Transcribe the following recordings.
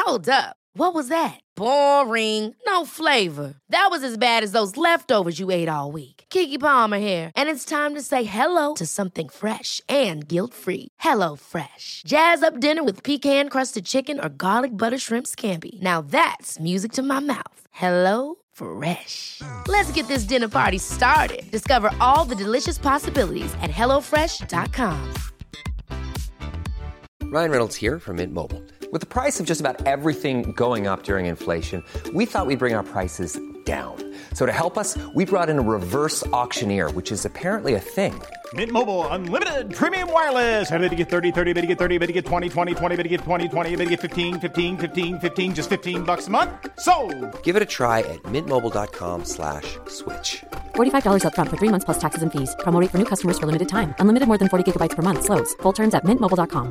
Hold up. What was that? Boring. No flavor. That was as bad as those leftovers you ate all week. Keke Palmer here, and it's time to say hello to something fresh and guilt-free. Hello Fresh. Jazz up dinner with pecan-crusted chicken or garlic butter shrimp scampi. Now that's music to my mouth. Hello Fresh. Let's get this dinner party started. Discover all the delicious possibilities at hellofresh.com. Ryan Reynolds here from Mint Mobile. With the price of just about everything going up during inflation, we thought we'd bring our prices down. So to help us, we brought in a reverse auctioneer, which is apparently a thing. Mint Mobile Unlimited Premium Wireless. How to get 30, 30, bit to get 30, bit to get 20, 20, 20, bit to get 20, 20, bit to get 15, 15, 15, 15, just $15 a month? Sold! Give it a try at mintmobile.com/switch. $45 up front for 3 months plus taxes and fees. Promo rate for new customers for limited time. Unlimited more than 40 gigabytes per month. Slows full terms at mintmobile.com.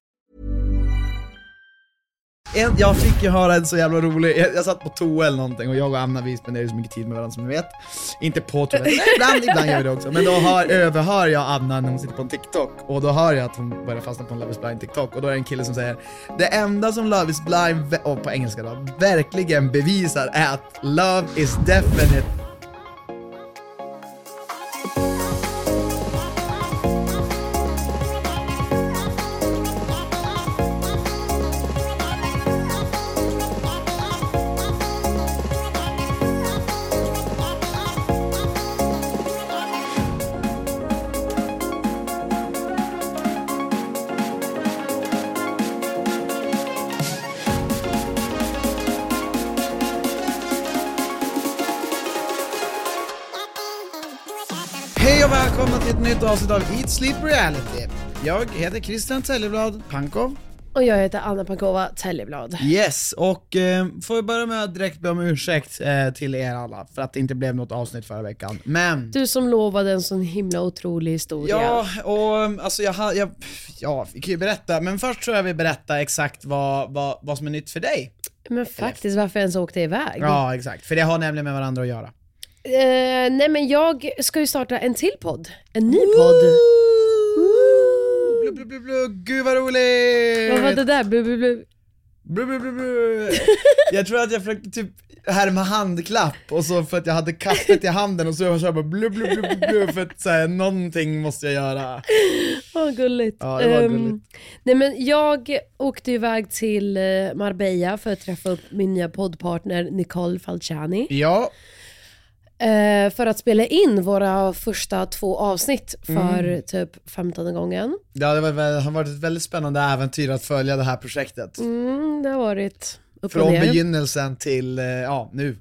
Jag fick ju höra en så jävla rolig. Jag satt på toa eller någonting, och jag och Anna, vi spenderar så mycket tid med varandra som ni vet. Inte på toa, ibland gör vi det också. Men då överhör jag Anna när hon sitter på en TikTok, och då hör jag att hon börjar fastna på en Love is Blind TikTok. Och då är det en kille som säger: det enda som Love is Blind, och på engelska då, verkligen bevisar är att love is definite. Hej och välkomna till ett nytt avsnitt av Eat Sleep Reality. Jag heter Christian Telleblad Pankov. Och jag heter Anna Pankova Telleblad. Yes, och får vi börja med att direkt be om ursäkt till er alla för att det inte blev något avsnitt förra veckan. Men du som lovade en sån himla otrolig historia. Ja, och alltså vi kan ju berätta. Men först tror jag vi berättar exakt vad som är nytt för dig. Men faktiskt, varför jag ens åkte iväg. Ja, exakt, för det har nämligen med varandra att göra. Nej, men jag ska ju starta en till podd. En ny podd. Gud vad roligt. Vad var det där? Jag tror att jag försökte typ härma handklapp, och så för att jag hade kaffet i handen, och så jag bara för att säga någonting måste jag göra. Vad gulligt. Ja, det var gulligt. Nej, men jag åkte iväg till Marbella för att träffa upp min nya poddpartner Nicole Falciani. Ja. För att spela in våra första 2 avsnitt för typ 15:e gången. Ja, det har varit ett väldigt spännande äventyr att följa det här projektet. Det har varit upp från och ner. Begynnelsen till nu.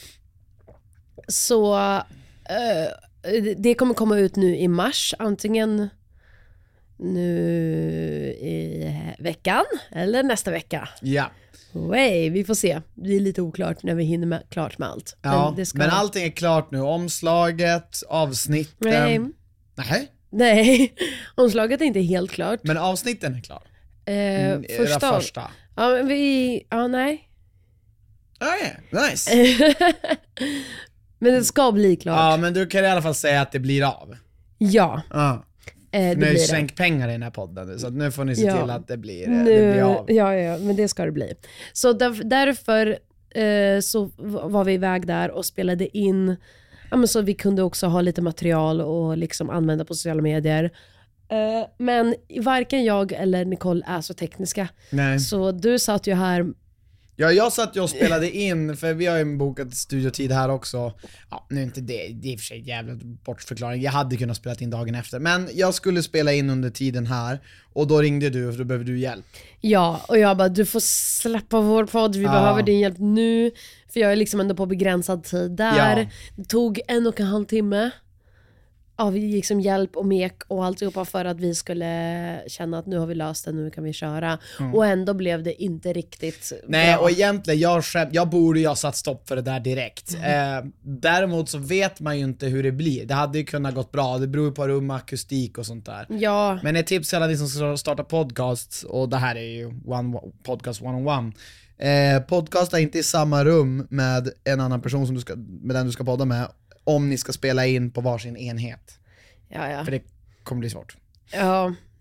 Så det kommer komma ut nu i mars, antingen nu i veckan eller nästa vecka. Ja. Vi får se. Det är lite oklart när vi hinner klart med allt. Ja, men allting är klart nu. Omslaget, avsnitten. Nej, omslaget är inte helt klart. Men avsnitten är klar. Första. Ja, men nej. Nice. Men det ska bli klart. Ja, men du kan i alla fall säga att det blir av. Ja. Nu har ju skänkt pengar i den här podden, så att nu får ni se till att det blir av. Ja, men det ska det bli. Så därför så var vi iväg där och spelade in, så vi kunde också ha lite material och liksom använda på sociala medier. Men varken jag eller Nicole är så tekniska. Nej. Så du satt ju här. Ja, jag satt ju och spelade in, för vi har ju bokat studiotid här också. Ja, nu är inte det är i och för sig jävla bortförklaring. Jag hade kunnat spela in dagen efter, men jag skulle spela in under tiden här, och då ringde du, för då behöver du hjälp. Ja, och jag bara, du får släppa vår podd, vi behöver din hjälp nu, för jag är liksom ändå på begränsad tid där. Ja. Det tog 1,5 timme av liksom hjälp och mek och alltihopa för att vi skulle känna att nu har vi löst det, nu kan vi köra. Och ändå blev det inte riktigt Nej, bra. Och egentligen, jag borde ju ha satt stopp för det där direkt. Däremot så vet man ju inte hur det blir. Det hade ju kunnat gått bra, det beror på rum, akustik och sånt där. Ja. Men ett tips till alla ni som ska starta podcasts, och det här är ju podcast 101. Podcasta inte i samma rum med en annan person med den du ska podda med, om ni ska spela in på varsin enhet. Ja. För det kommer bli svårt. Ja,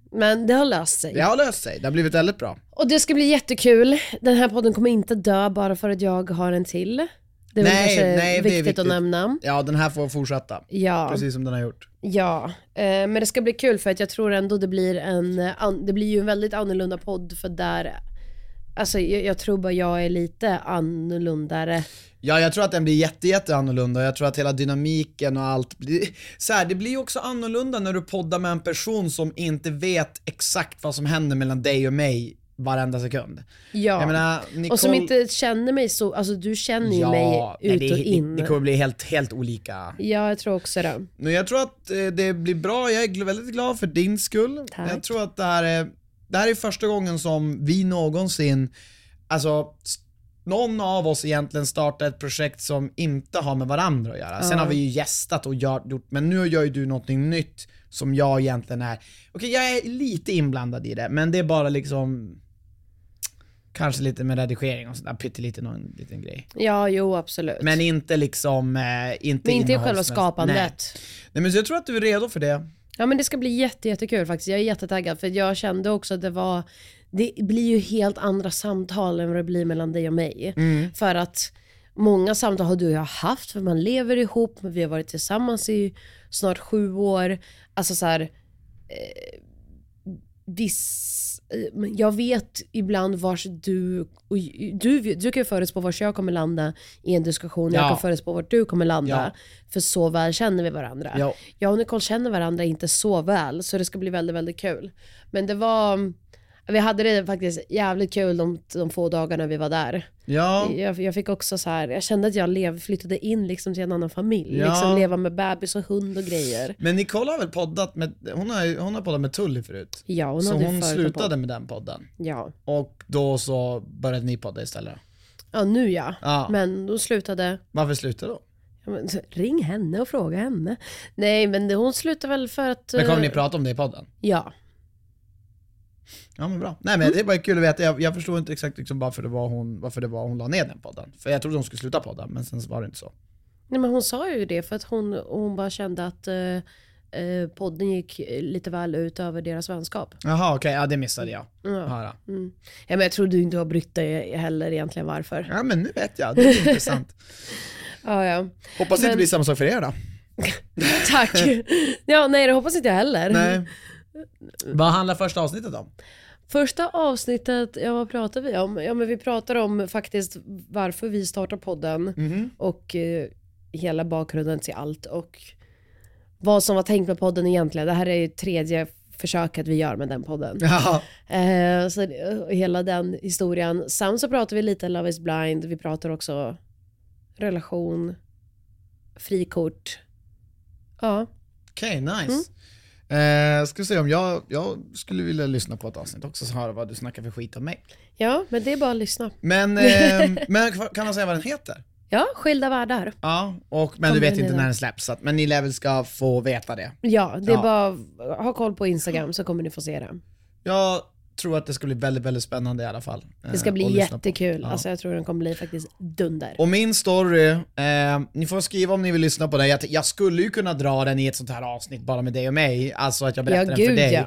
Men det har löst sig. Det har löst sig, det har blivit väldigt bra. Och det ska bli jättekul. Den här podden kommer inte dö bara för att jag har en till. Det är väl kanske viktigt att nämna. Ja, den här får fortsätta. Ja. Precis som den har gjort. Ja, men det ska bli kul för att jag tror ändå det blir ju en väldigt annorlunda podd för där, alltså jag tror bara jag är lite annorlundare. Ja, jag tror att den blir jätte annorlunda. Jag tror att hela dynamiken och allt blir så här, det blir ju också annorlunda när du poddar med en person som inte vet exakt vad som händer mellan dig och mig varenda sekund. Ja, jag menar, Nicole... och som inte känner mig så, alltså du känner ju mig ut och in. Det kommer bli helt olika. Ja, jag tror också det. Men jag tror att det blir bra, jag är väldigt glad för din skull. Tack. Jag tror att det här är första gången som vi någonsin, alltså någon av oss egentligen startar ett projekt som inte har med varandra att göra. Sen har vi ju gästat och gjort, men nu gör ju du någonting nytt som jag egentligen är. Okej, jag är lite inblandad i det, men det är bara liksom kanske lite med redigering och sådär, pyttelite någon liten grej. Ja, jo, absolut. Men inte liksom inte i själva skapandet. Nej, men så jag tror att du är redo för det. Ja, men det ska bli jättekul faktiskt. Jag är jättetaggad för jag kände också att det blir ju helt andra samtal än vad det blir mellan dig och mig. För att många samtal har du och jag haft, för man lever ihop, vi har varit tillsammans i snart 7 år. Alltså så här, jag vet ibland vars du kan ju förutspå vars jag kommer landa i en diskussion. Jag kan förutspå vart du kommer landa. För så väl känner vi varandra. Jag och Nicole känner varandra inte så väl, så det ska bli väldigt, väldigt kul. Men vi hade det faktiskt jävligt kul de få dagarna vi var där. Ja. Jag fick också så här, jag kände att jag flyttade in liksom till en annan familj. Liksom leva med bebis och hund och grejer. Men Nicole har väl poddat med, hon har poddat med Tully förut. Ja, så hon slutade med den podden. Ja. Och då så började ni podda istället. Ja, nu ja. Men då slutade. Varför slutade då? Ja, men, ring henne och fråga henne. Nej, men hon slutade väl för att... Men kommer ni prata om det i podden? Ja. Ja, men bra. Nej, men det är bara kul att veta. Jag förstår inte exakt liksom varför det var hon la ner den podden. För jag trodde hon skulle sluta podda, men sen var det inte så. Nej, men hon sa ju det för att hon bara kände att podden gick lite väl ut över deras vänskap. Jaha, okej. Ja, det missade jag. Ja, men jag trodde inte har brytt dig heller egentligen varför. Ja, men nu vet jag. Det är intressant. Ja. Hoppas det inte blir samma sak för er då. Tack. Ja, nej, det hoppas inte jag heller. Nej. Vad handlar första avsnittet om? Första avsnittet, vad pratar vi om? Ja, men vi pratar om faktiskt varför vi startar podden och hela bakgrunden till allt och vad som var tänkt med podden egentligen. Det här är ju 3:e försöket vi gör med den podden. Ja. Så hela den historien. Sen så pratar vi lite Love is blind. Vi pratar också relation, frikort. Ja. Okej, nice. Ska vi se om jag skulle vilja lyssna på ett avsnitt också, så höra vad du snackar för skit om mig. Ja, men det är bara att lyssna. Men kan man säga vad den heter? Ja, Skilda världar. Ja, men du vet inte när den släpps, men ni lär väl ska få veta det. Ja, det är bara ha koll på Instagram så kommer ni få se det. Jag tror att det ska bli väldigt, väldigt spännande i alla fall. Det ska bli jättekul. Alltså jag tror den kommer bli faktiskt dunder. Och min story, ni får skriva om ni vill lyssna på det. Jag skulle ju kunna dra den i ett sånt här avsnitt bara med dig och mig. Alltså att jag berättar den för dig.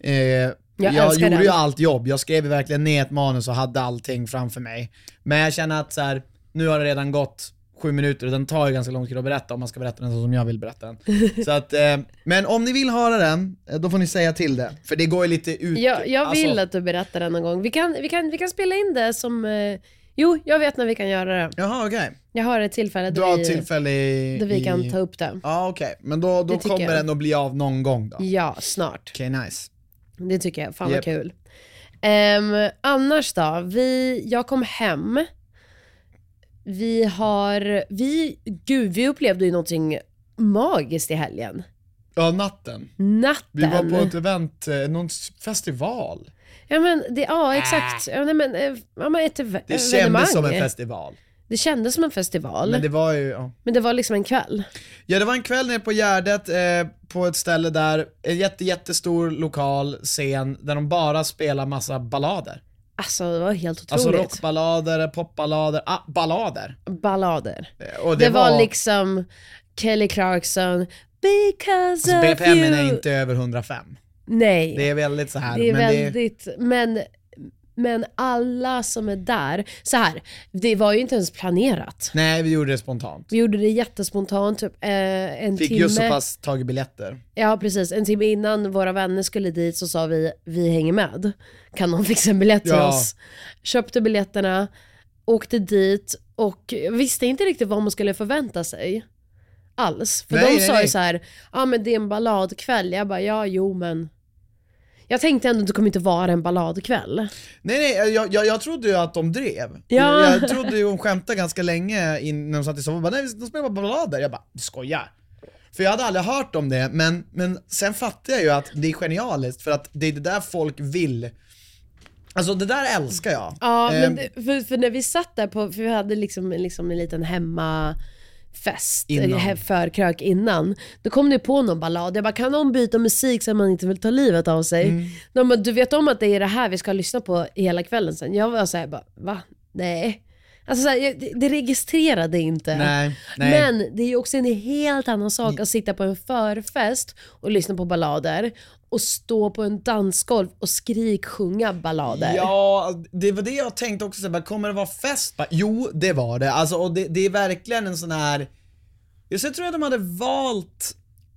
Ja. Jag gjorde ju allt jobb. Jag skrev verkligen ner ett manus och hade allting framför mig. Men jag känner att så här, nu har det redan gått 7 minuter och den tar ju ganska lång tid att berätta om man ska berätta den så som jag vill berätta den. Så att, men om ni vill höra den, då får ni säga till det. För det går ju lite ut. Jag vill att du berättar den någon gång. Vi kan spela in det som... jag vet när vi kan göra det. Jaha, okej. Jag har ett tillfälle där vi kan ta upp det. Ja, okej. Men då kommer den att bli av någon gång då? Ja, snart. Okej, nice. Det tycker jag. Fan vad kul. Annars då? Jag kom hem. Vi upplevde ju någonting magiskt i helgen. Ja, natten. Vi var på ett event, någon festival. Ja, men exakt. Det kändes som en festival. Det kändes som en festival. Men det var ju... Ja. Men det var liksom en kväll. Ja, det var en kväll nere på Gärdet på ett ställe där, en jättestor lokal scen där de bara spelar massa ballader. Alltså det var helt otroligt. Alltså rockballader, popballader, ballader. Och det var liksom Kelly Clarkson, Because alltså, of BPM you. är inte över 105. Nej. Det är väldigt så här. Det är väldigt, men alla som är där, så här, det var ju inte ens planerat. Nej, vi gjorde det spontant. Vi gjorde det jättespontant, typ en Fick timme. just så pass tagit biljetter. Ja, precis. En timme innan våra vänner skulle dit så sa vi hänger med. Kan någon fixa en biljett till oss? Köpte biljetterna, åkte dit och visste inte riktigt vad man skulle förvänta sig. Alls. För de sa ju så här, men det är en balladkväll. Jag bara, men jag tänkte ändå att det kommer inte vara en balladkväll. Nej, jag trodde ju att de drev. Ja. Jag trodde ju de skämtade ganska länge innan de satt i soffan. Nej, de spelar bara ballader. Jag bara, skojar. För jag hade aldrig hört om det, men sen fattade jag ju att det är genialiskt för att det är det där folk vill. Alltså det där älskar jag. Ja, men för när vi satt där för vi hade liksom en liten hemmafest förkrök innan. Då kom det på någon ballad. Jag bara, kan någon byta musik så man inte vill ta livet av sig? De bara, du vet om att det är det här vi ska lyssna på hela kvällen sen. Jag var såhär bara, va? Nej. Alltså såhär, det registrerade inte. Nej. Men det är ju också en helt annan sak att sitta på en förfest och lyssna på ballader och stå på en dansgolv och skriksjunga ballader. Ja, det var det jag tänkte också. Så kommer det vara fest? Jo, det var det. Alltså, och det är verkligen en sån här... Jag tror att de hade valt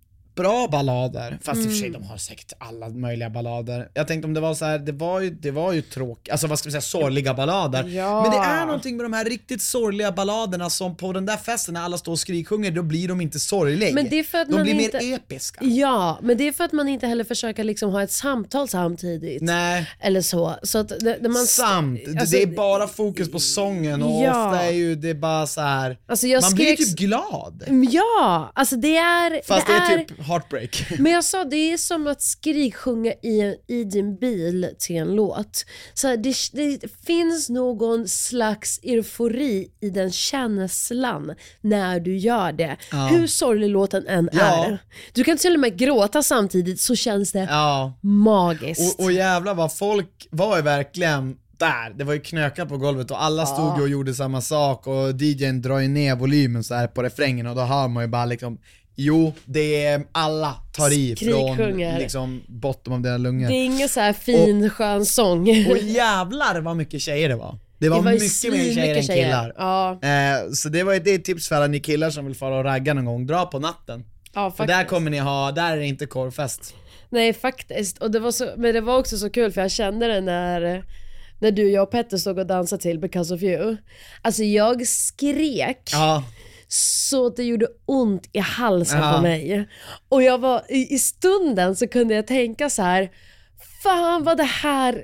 bra ballader. Fast i och för sig, de har säkert alla möjliga ballader. Jag tänkte om det var så här, det var ju tråkigt. Alltså vad ska vi säga, sorgliga ballader. Ja. Men det är någonting med de här riktigt sorgliga balladerna som på den där festen när alla står och skriksjunger, då blir de inte sorgliga. Men det är för att de man blir inte... mer episka. Ja, men det är för att man inte heller försöker liksom ha ett samtal samtidigt. Nej. Eller så att när man det är bara fokus på sången och ofta är ju det bara så här. Alltså man blir typ glad. Ja, alltså det är... Fast det är typ heartbreak. Men jag sa, det är som att skriksjunga i din bil till en låt. Så här, det finns någon slags eufori i den känslan när du gör det. Ja. Hur sorglig låten än är. Du kan till och med gråta samtidigt, så känns det magiskt. Och jävlar vad folk var ju verkligen där. Det var ju knökat på golvet och alla stod och gjorde samma sak och DJn drar ju ner volymen så här på refrängen och då hör man ju bara liksom, jo, det är alla tar i från liksom bottom av deras lungor. Det är ingen så här fin skön sång. Och jävlar vad mycket tjejer det var. Det var mycket mer tjejer än killar. Ja. Så det är ett tips för alla ni killar som vill fara och ragga någon gång. Dra på natten. Ja, för där kommer ni där är det inte korvfest. Nej, faktiskt. Och men det var också så kul för jag kände det när du, jag och Petter stod och dansade till Because of You. Alltså jag skrek. Ja. Så det gjorde ont i halsen på mig. Och jag var i stunden så kunde jag tänka så här: fan vad det här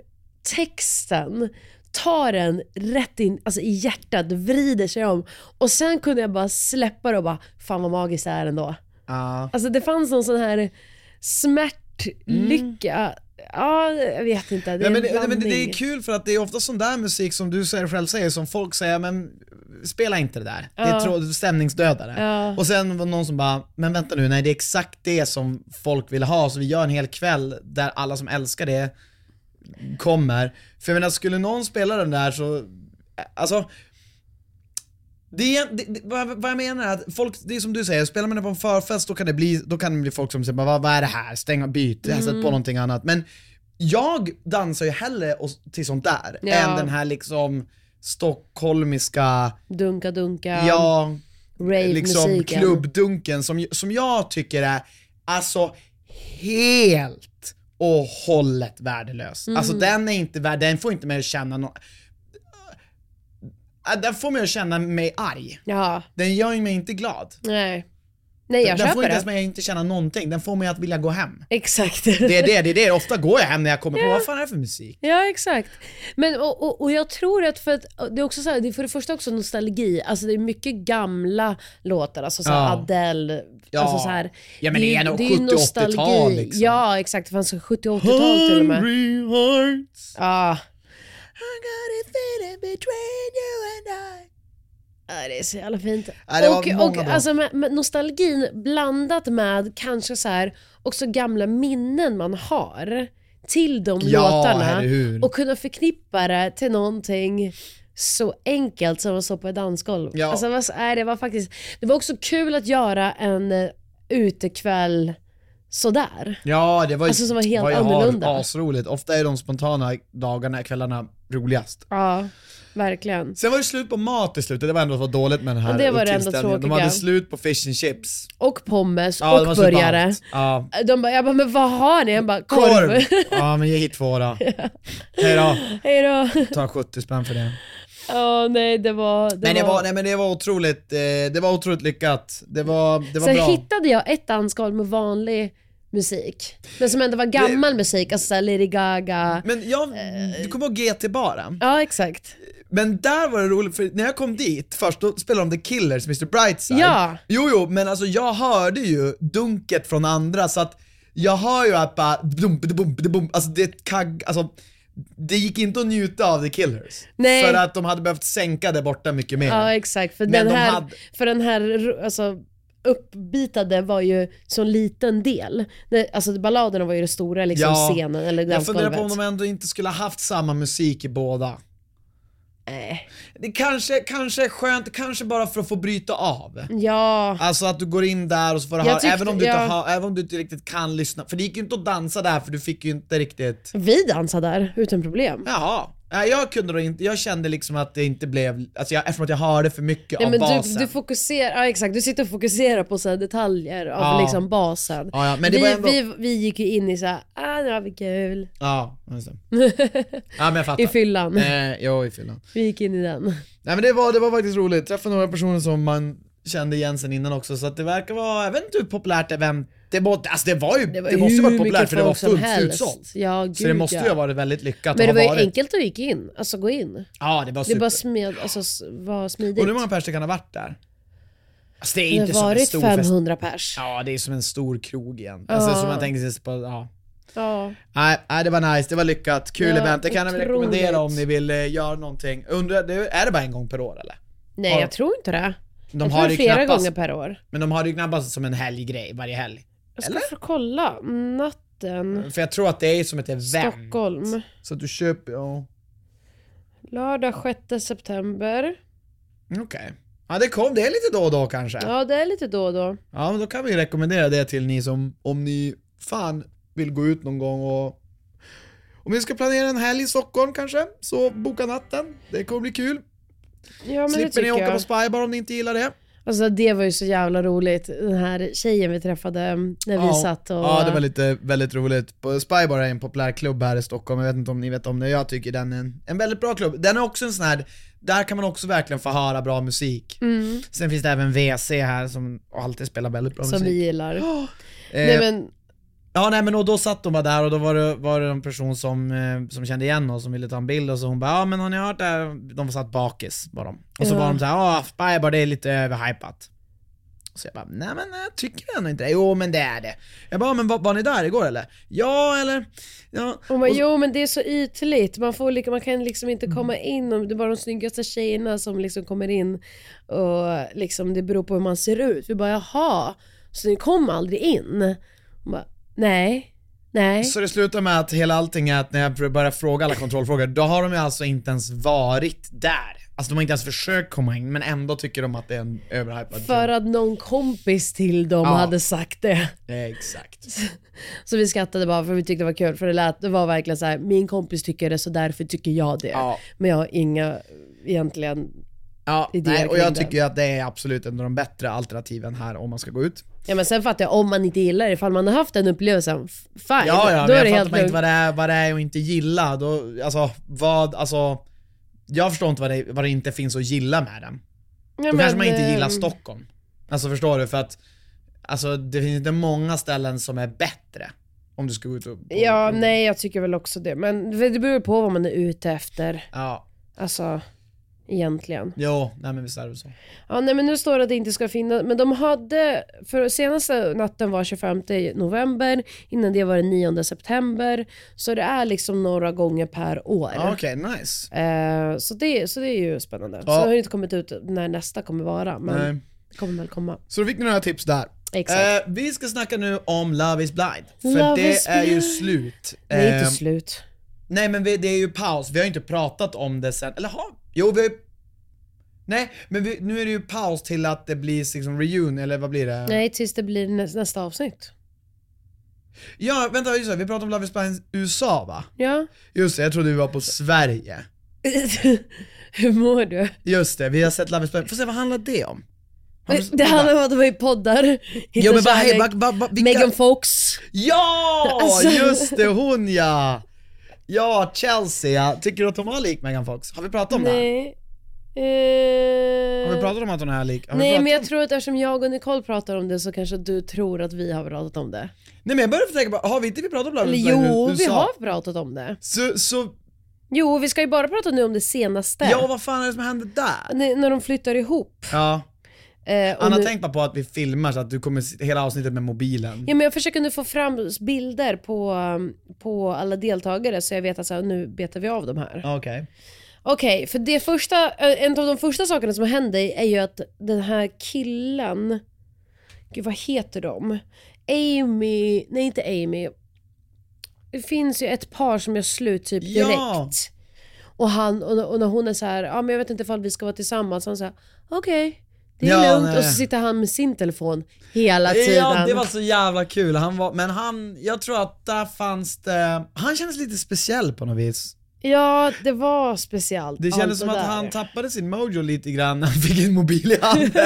texten tar en rätt in, alltså i hjärtat, vrider sig om. Och sen kunde jag bara släppa det och bara, fan vad magiskt det är ändå. Alltså det fanns någon sån här smärtlycka. Ja, jag vet inte. Men det är kul för att det är ofta sån där musik som du själv säger, som folk säger, men spela inte det där. Det är stämningsdödare. Och sen var någon som bara, men vänta nu, nej det är exakt det som folk vill ha, så vi gör en hel kväll där alla som älskar det kommer. För jag menar, skulle någon spela den där så, alltså vad jag menar är att folk, det är som du säger, spelar man det på en förfest då kan det bli folk som säger vad är det här, stänga, byt, jag har sett på någonting annat. Men jag dansar ju hellre till sånt där än den här liksom stockholmiska dunka liksom klubbdunken som jag tycker är alltså helt och hållet värdelös. Alltså den är inte värd, den får inte mig att känna den får mig att känna mig arg. Ja. Den gör mig inte glad. Nej, jag den köper får det. inte mig inte känna någonting. Den får mig att vilja gå hem. Exakt. Det är det. Ofta går jag hem när jag kommer på vad fan är det för musik. Ja, exakt. Men och jag tror att för att det är också så här, det är för det första också nostalgi. Alltså det är mycket gamla låtar, alltså så här Adele, alltså så här. Ja, men det är nog 70-80-tal liksom. Ja, exakt. Det fanns 70-80-tal till och med. Hungry hearts. Ja. I got a feeling between you and I. Ja, det är så jävla fint. Ja, och alltså med nostalgin blandat med kanske så här också gamla minnen man har till de låtarna och kunna förknippa det till någonting så enkelt som att stå på ett dansgolv. Ja. Alltså det var också kul att göra en utekväll sådär. Ja, det var ju, Alltså som var helt var ju annorlunda. asroligt. Ofta är de spontana dagarna, kvällarna roligast. Ja, verkligen. Sen var det slut på mat i slutet, det var ändå så dåligt med den här det var det enda tillställningen. De tråkiga. hade slut på fish and chips. Och pommes Ja, de och har slut på burgare. allt. Ja. Jag bara, men vad har ni? Jag bara, korv. Ja, men ge hit 2 då. Hej då. Hej då. Ta 70 spänn för det. Ja, nej, det var... Men det var otroligt, det var otroligt lyckat. Det var Sen bra. hittade jag ett dansgolv med vanlig musik. Men som ändå var gammal musik, alltså såhär Lady Gaga. Men du kommer ihåg GT bara. Ja, exakt. Men där var det roligt, för när jag kom dit först, då spelade de The Killers, Mr. Brightside. Ja. Jo, men alltså jag hörde ju dunket från andra, så att jag hör ju att bara alltså det gick inte att njuta av The Killers. Nej. För att de hade behövt sänka det borta mycket mer. Ja, exakt. För Men den här alltså, uppbitade var ju så en liten del. Alltså balladerna var ju det stora liksom, scenen eller jag funderar dansgolvet. på om de ändå inte skulle ha haft samma musik i båda. Det kanske är skönt, kanske bara för att få bryta av. Ja. Alltså att du går in där och så får du höra, även om du inte riktigt kan lyssna. För det gick ju inte att dansa där, för du fick ju inte riktigt... Vi dansade där, utan problem. Jaha. Jag kunde då inte, jag kände liksom att det inte blev, alltså eftersom att jag hörde för mycket Nej, av men basen. du fokuserar, ja exakt, du sitter och fokuserar på så här detaljer av liksom basen. Ja, men det var ändå... vi gick ju in i så här, nu har vi kul. Ja, men jag fattar. I fyllan. I fyllan. Vi gick in i den. Nej, men det var faktiskt roligt. Träffade några personer som man kände igen sen innan också, så att det verkar vara, jag vet inte hur populärt event det måste ju vara populärt, för det var fullt utsålt. Ja, gud, så det måste ju ha varit väldigt lyckat. Men det var ju enkelt att gick in, alltså gå in. Ja, det var super. Det bara var smidigt. Och hur många personer kan ha varit där? Alltså det är inte det som har en varit stor 500 pers. Ja, det är som en stor krog igen. Alltså som man tänker sig på, Ja. Nej, det var nice, det var lyckat, kul event. Det kan jag väl rekommendera om ni vill göra någonting. Är det bara en gång per år eller? Nej, jag tror inte det. De har det flera gånger per år. Men de har det ju knappast som en helggrej varje helg. Jag ska få kolla. Natten. För jag tror att det är som ett event. Stockholm. Så att du köper, Lördag 6 september. Okej. Ja, det är lite då och då kanske. Ja, det är lite då och då. Ja, men då kan vi rekommendera det till ni som, om ni fan vill gå ut någon gång och om ni ska planera en helg i Stockholm kanske, så boka natten. Det kommer bli kul. Ja, men slipper ni åka på Spybar om ni inte gillar det. Alltså det var ju så jävla roligt. Den här tjejen vi träffade när vi satt och... Ja, det var väldigt roligt. På Spybar är en populär klubb här i Stockholm. Jag vet inte om ni vet om det. Jag tycker den är en väldigt bra klubb. Den är också en sån här, där kan man också verkligen få höra bra musik. Sen finns det även WC här som alltid spelar väldigt bra musik. Som vi gillar. Nej men och då satt de bara där och då var det en person som kände igen oss som ville ta en bild och så hon bara, men har ni hört det? De satt bakis var de. Och så var de såhär, Spybar det är lite överhypat. Så jag bara, nej men jag tycker ändå inte det. Jo men det är det. Jag bara, men var ni där igår eller? Ja eller? Ja. Och man, jo men det är så ytligt. Man kan liksom inte komma in om det är bara de snyggaste tjejerna som liksom kommer in och liksom det beror på hur man ser ut. Vi bara, jaha, så ni kom aldrig in? Och bara, nej. Så det slutar med att hela allting är att när jag börjar fråga alla kontrollfrågor, då har de ju alltså inte ens varit där. Alltså de har inte ens försökt komma in, men ändå tycker de att det är en överhypad. För att någon kompis till dem hade sagt det. Exakt. Så vi skrattade bara för vi tyckte det var kul. För det var verkligen så här: min kompis tycker det så därför tycker jag det. Men jag har inga egentligen idéer. Och jag tycker att det är absolut en av de bättre alternativen här om man ska gå ut. Ja, men sen fattar jag om man inte gillar det, ifall man har haft den upplevelsen, fine. Ja, då men är det jag helt fattar inte vad det är och inte gilla. Då, jag förstår inte vad det inte finns att gilla med den. Då kanske man inte gillar Stockholm. Alltså förstår du, för att alltså, det finns inte många ställen som är bättre om du ska gå ut och... Nej, jag tycker väl också det. Men det beror på vad man är ute efter. Ja. Alltså... egentligen. Jo, nej men visst är det så. Ja, nej men nu står det att det inte ska finnas, men de hade, för senaste natten var 25 november, innan det var den 9 september, så det är liksom några gånger per år. Okej, nice. Så det är ju spännande. Ja. Så det har inte kommit ut när nästa kommer vara, men det kommer väl komma. Så då fick ni några tips där. Exakt. Vi ska snacka nu om Love is Blind. För Love det is är ju blind. slut. Det är inte slut. Nej men det är ju paus. Vi har ju inte pratat om det sen. Eller jo, vi har ju... Nej, men nu är det ju paus till att det blir liksom reunion, eller vad blir det? Nej, tills det blir nästa avsnitt. Ja, vänta, just det, vi pratade om Love is Blind USA, va? Ja. Just det, jag trodde vi var på Sverige. Hur mår du? Just det, vi har sett Love is Blind. Får se, vad handlar det om? Det handlar om att de var i poddar. Jo, men vilka... Megan Fox. Ja, Alltså. just det, hon ja. Ja, Chelsea. Tycker du att hon var lik Megan Fox? Har vi pratat om det? Nej. Har vi pratat om att hon är lik? Nej, men jag tror att eftersom jag och Nicole pratar om det så kanske du tror att vi har pratat om det. Nej, men jag börjar tänka på, har vi inte pratat om Love is Eller Blind jo, USA? vi har pratat om det. Så... Jo, vi ska ju bara prata nu om det senaste. Ja, vad fan är det som hände där? När de flyttar ihop. Ja. Och Anna, nu... tänk bara på att vi filmar så att du kommer hela avsnittet med mobilen. Ja, men jag försöker nu få fram bilder på alla deltagare så jag vet att så här, nu betar vi av de här. Okej, för det första, en av de första sakerna som händer är ju att den här killen, gud vad heter de? Amy, nej inte Amy. Det finns ju ett par som gör slut typ direkt. Ja. Och när hon är så här, ja men jag vet inte ifall vi ska vara tillsammans, han säger okej. Det är lugnt. Nej. Och så sitter han med sin telefon hela tiden. Ja, det var så jävla kul. Jag tror att där fanns det... Han kändes lite speciell på något vis. Ja, det var speciellt. Det kändes som att han tappade sin mojo lite grann när han fick en mobil i handen.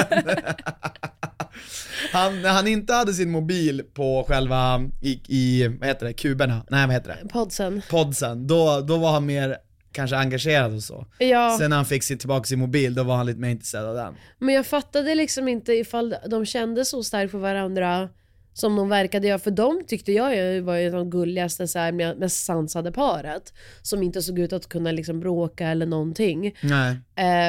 När han inte hade sin mobil på själva i vad heter det, kuberna? Nej, vad heter det? Podsen. Då var han mer kanske engagerad och så. Ja. Sen när han fick tillbaka sin mobil, då var han lite mer intresserad av den. Men jag fattade liksom inte ifall de kände så starkt för varandra som de verkade göra. För de tyckte jag var ju de gulligaste, så här, mest sansade paret. Som inte såg ut att kunna liksom bråka eller någonting. Nej.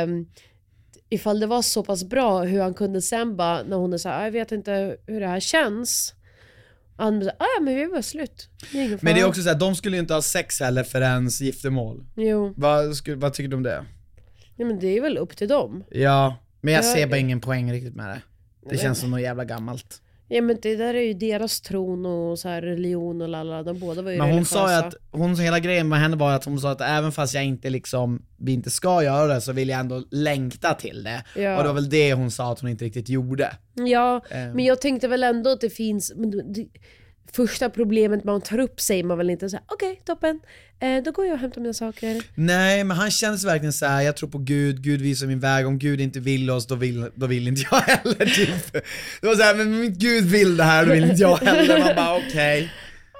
Ifall det var så pass bra hur han kunde sen bara, när hon är så här, jag vet inte hur det här känns. Han bara, men vi var slut. Men det är också så här, de skulle ju inte ha sex heller förrän giftermål. Jo. Vad tycker du om det? Nej, men det är väl upp till dem. Ja, men jag ser bara ingen poäng riktigt med det. Det känns som något jävla gammalt. Ja, men det där är ju deras tron och så här religion och lalla. De båda var ju men hon religiösa. sa ju att hela grejen med henne var att hon sa att även fast jag inte liksom, vi inte ska göra det, så vill jag ändå längta till det. Ja. Och det var väl det hon sa att hon inte riktigt gjorde. Ja, men jag tänkte väl ändå att det finns... Första problemet man tar upp säger man väl inte så här, okej, toppen, då går jag och hämtar mina saker. Nej, men han känns verkligen så här, jag tror på Gud visar min väg, om Gud inte vill oss, då vill inte jag heller typ. Det var så här, men min Gud vill det här, då vill inte jag heller. Man bara okej.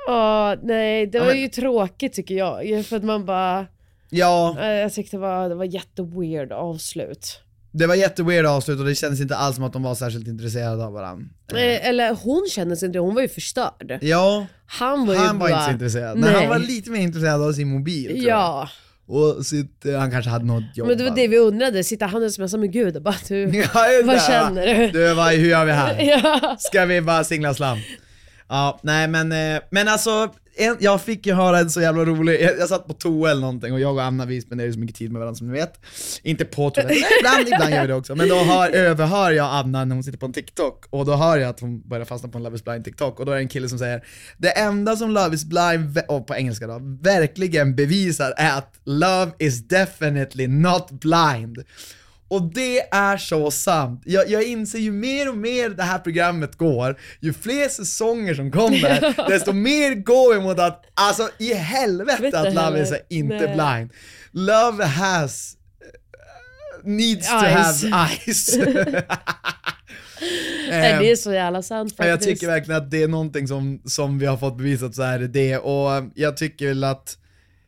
Nej, det var ju tråkigt tycker jag, för att man bara... Ja. Jag tyckte det var jätteweird avslut. Det var jätteweird avslut och det kändes inte alls som att de var särskilt intresserade av varandra. Eller hon kändes inte, hon var ju förstörd. Ja, han var inte så intresserad. Nej. Han var lite mer intresserad av sin mobil, tror jag. Och han kanske hade något jobb. Men det var det vi undrade, sitter han och smsar med Gud och bara vad känner du? Hur gör vi här? Ja. Ska vi bara singla slam? Ja, nej men alltså jag fick ju höra en så jävla rolig. Jag satt på toa eller någonting och jag och Anna, vi spenderar så mycket tid med varandra som ni vet. Inte på toa, ibland gör vi det också. Men då överhör jag Anna när hon sitter på en TikTok. Och då hör jag att hon börjar fastna på en Love is Blind TikTok. Och då är det en kille som säger: det enda som Love is Blind, och på engelska då, verkligen bevisar är att love is definitely not blind. Och det är så sant. Jag inser ju mer och mer det här programmet går, ju fler säsonger som kommer, desto mer går vi mot att, alltså i helvete att love is inte blind. Love has needs to have eyes. Det är så jävla sant faktiskt. Jag tycker verkligen att det är någonting som vi har fått bevisat, så är det. Och jag tycker väl att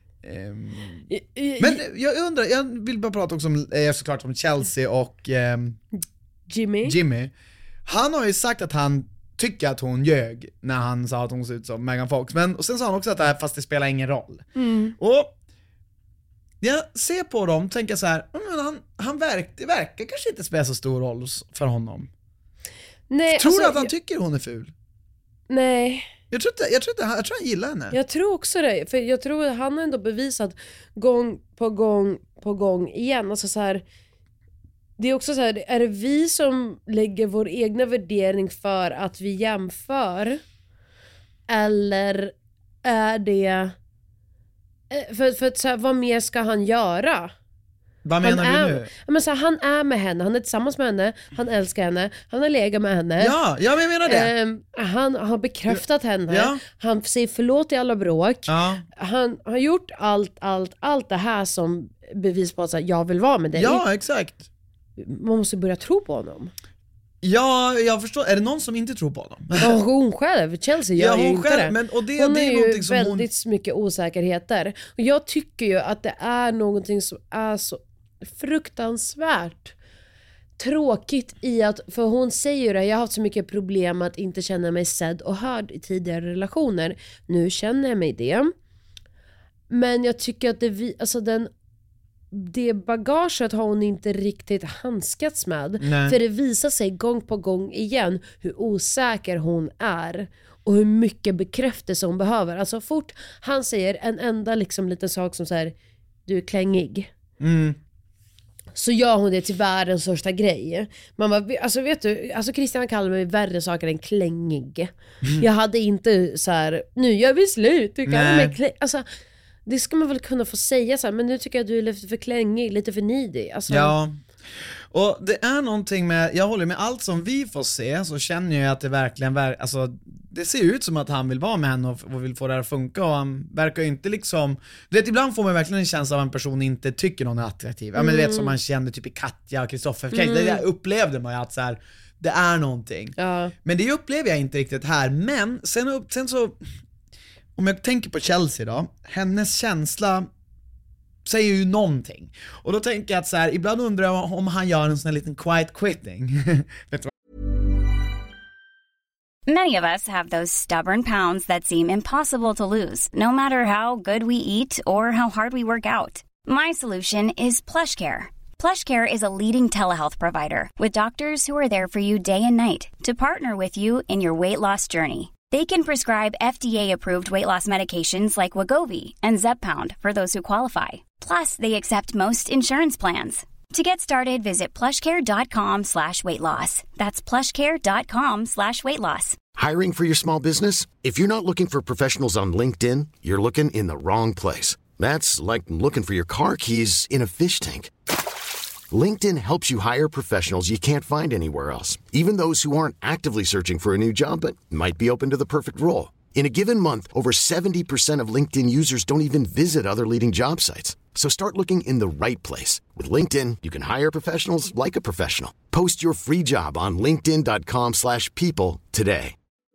men jag undrar, jag vill bara prata också om, såklart om Chelsea och Jimmy. Han har ju sagt att han tycker att hon ljög när han sa att hon ser ut som Megan Fox. Och sen sa han också att fast det spelar ingen roll. Och jag ser på dem, tänker så här, det verkar kanske inte spela så stor roll för honom. Nej, tror du att han tycker hon är ful? Nej. Jag tror han gillar henne. Jag tror också det, för jag tror att han har ändå bevisat gång på gång igen. Alltså så här, det är också så här, är det vi som lägger vår egna värdering för att vi jämför? Eller är det för att så här, vad mer ska han göra? Vad menar du nu? Men så här, han är med henne, han är tillsammans med henne, han älskar henne, han har legat med henne. Ja, men jag menar det. Han har bekräftat henne, Ja. han säger förlåt i alla bråk. Ja. Han har gjort allt det här som bevis på att så här, jag vill vara med dig. Ja, exakt. Man måste börja tro på honom. Ja, jag förstår. Är det någon som inte tror på honom? Ja, hon själv, Chelsea gör ju inte det. Men, och det hon är är någonting ju som väldigt mycket osäkerheter. Och jag tycker ju att det är någonting som är så fruktansvärt tråkigt i att, för hon säger ju det, jag har haft så mycket problem att inte känna mig sedd och hörd i tidigare relationer. Nu känner jag mig det. Men jag tycker att det bagaget har hon inte riktigt handskats med. Nej. För det visar sig gång på gång igen hur osäker hon är och hur mycket bekräftelse hon behöver. Alltså fort han säger en enda liksom liten sak som så här, du är klängig. Så gör hon det till världens största grej. Man bara, alltså vet du, alltså Christian kallar mig värre saker än klängig. Jag hade inte så här, nu gör vi slut, du kallar mig klängig. Alltså det ska man väl kunna få säga så här, men nu tycker jag att du är lite för klängig, lite för nidig. Alltså. Ja, och det är någonting med, jag håller med allt som vi får se, så känner jag att det verkligen, alltså det ser ut som att han vill vara med henne och vill få det här att funka, och han verkar ju inte liksom, du vet, ibland får man verkligen en känsla av att en person inte tycker någon är attraktiv. Ja men du vet, som man kände typ i Katja och Kristoffer, det upplevde man ju att så här, det är någonting. Ja. Men det upplever jag inte riktigt här, men sen så om jag tänker på Chelsea då, hennes känsla säger ju någonting. Och då tänker jag att så här, ibland undrar jag om han gör en sån här liten quiet quitting. Vet du vad? Many of us have those stubborn pounds that seem impossible to lose, no matter how good we eat or how hard we work out. My solution is PlushCare. PlushCare is a leading telehealth provider with doctors who are there for you day and night to partner with you in your weight loss journey. They can prescribe FDA-approved weight loss medications like Wegovy and Zepbound for those who qualify. Plus, they accept most insurance plans. To get started, visit plushcare.com/weightloss. That's plushcare.com/weightloss. Hiring for your small business? If you're not looking for professionals on LinkedIn, you're looking in the wrong place. That's like looking for your car keys in a fish tank. LinkedIn helps you hire professionals you can't find anywhere else, even those who aren't actively searching for a new job but might be open to the perfect role. In a given month, over 70% of LinkedIn users don't even visit other leading job sites. So start looking in the right place. With LinkedIn, you can hire professionals like a professional. Post your free job on linkedin.com/people today.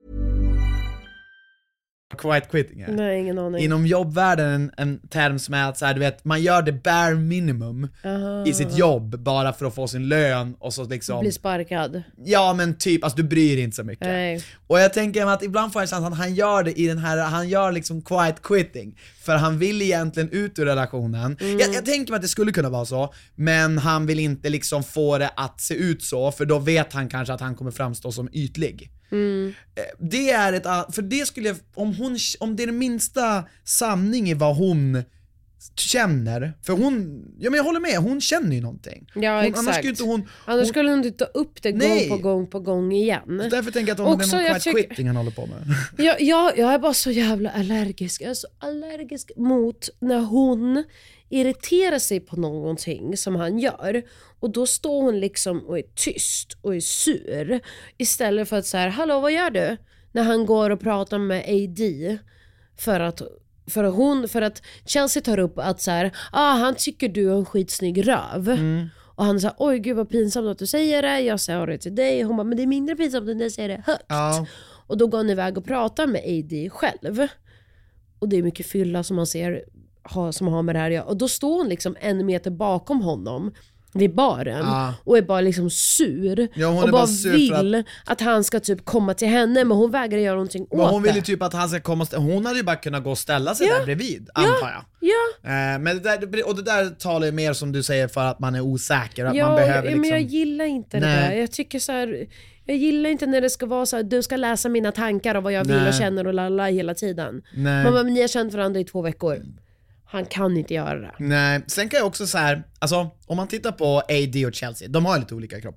Quiet quitting är. Nej, ingen aning. Inom jobbvärlden en term som är att så här, du vet, man gör det bare minimum i sitt jobb bara för att få sin lön och så liksom bli sparkad. Ja men typ, alltså du bryr dig inte så mycket. Nej. Och jag tänker att ibland får jag känslan att han gör det i den här, han gör liksom quiet quitting för han vill egentligen ut ur relationen. Jag tänker mig att det skulle kunna vara så, men han vill inte liksom få det att se ut så, för då vet han kanske att han kommer framstå som ytlig. Det är för det skulle, om det är den minsta sanning i vad hon känner, för hon, ja men jag håller med, hon känner ju någonting. Ja, exakt. Annars skulle hon inte ta upp det gång på gång igen. Därför tänker jag att om det är någon quiet quitting han håller på med. Jag är bara så jävla allergisk. Jag är så allergisk mot när hon irriterar sig på någonting som han gör, och då står hon liksom och är tyst och är sur istället för att så här, hallå vad gör du? När han går och pratar med AD för att Chelsea tar upp att så här, han tycker du är en skitsnygg röv. Och han sa, oj gud vad pinsamt att du säger det, jag säger det till dig. Hon bara, men det är mindre pinsamt än jag säger det högt. Och då går han iväg och pratar med AD själv. Och det är mycket fylla som man ser som har med det här. Och då står hon liksom 1 meter bakom honom vid baren och är bara liksom sur. Och bara vill att han ska typ komma till henne, men hon vägrar göra någonting åt det. Men hon vill ju typ att han ska komma, hon hade ju bara kunnat gå och ställa sig där bredvid, antar jag. Men det där talar ju mer som du säger för att man är osäker, att man behöver liksom... men jag gillar inte det där. Jag tycker så här, jag gillar inte när det ska vara så här, du ska läsa mina tankar och vad jag vill och känner och lalla hela tiden. Men ni har känt varandra i 2 veckor. Han kan inte göra det. Nej, sen kan jag också så här, alltså om man tittar på AD och Chelsea, de har lite olika kroppar.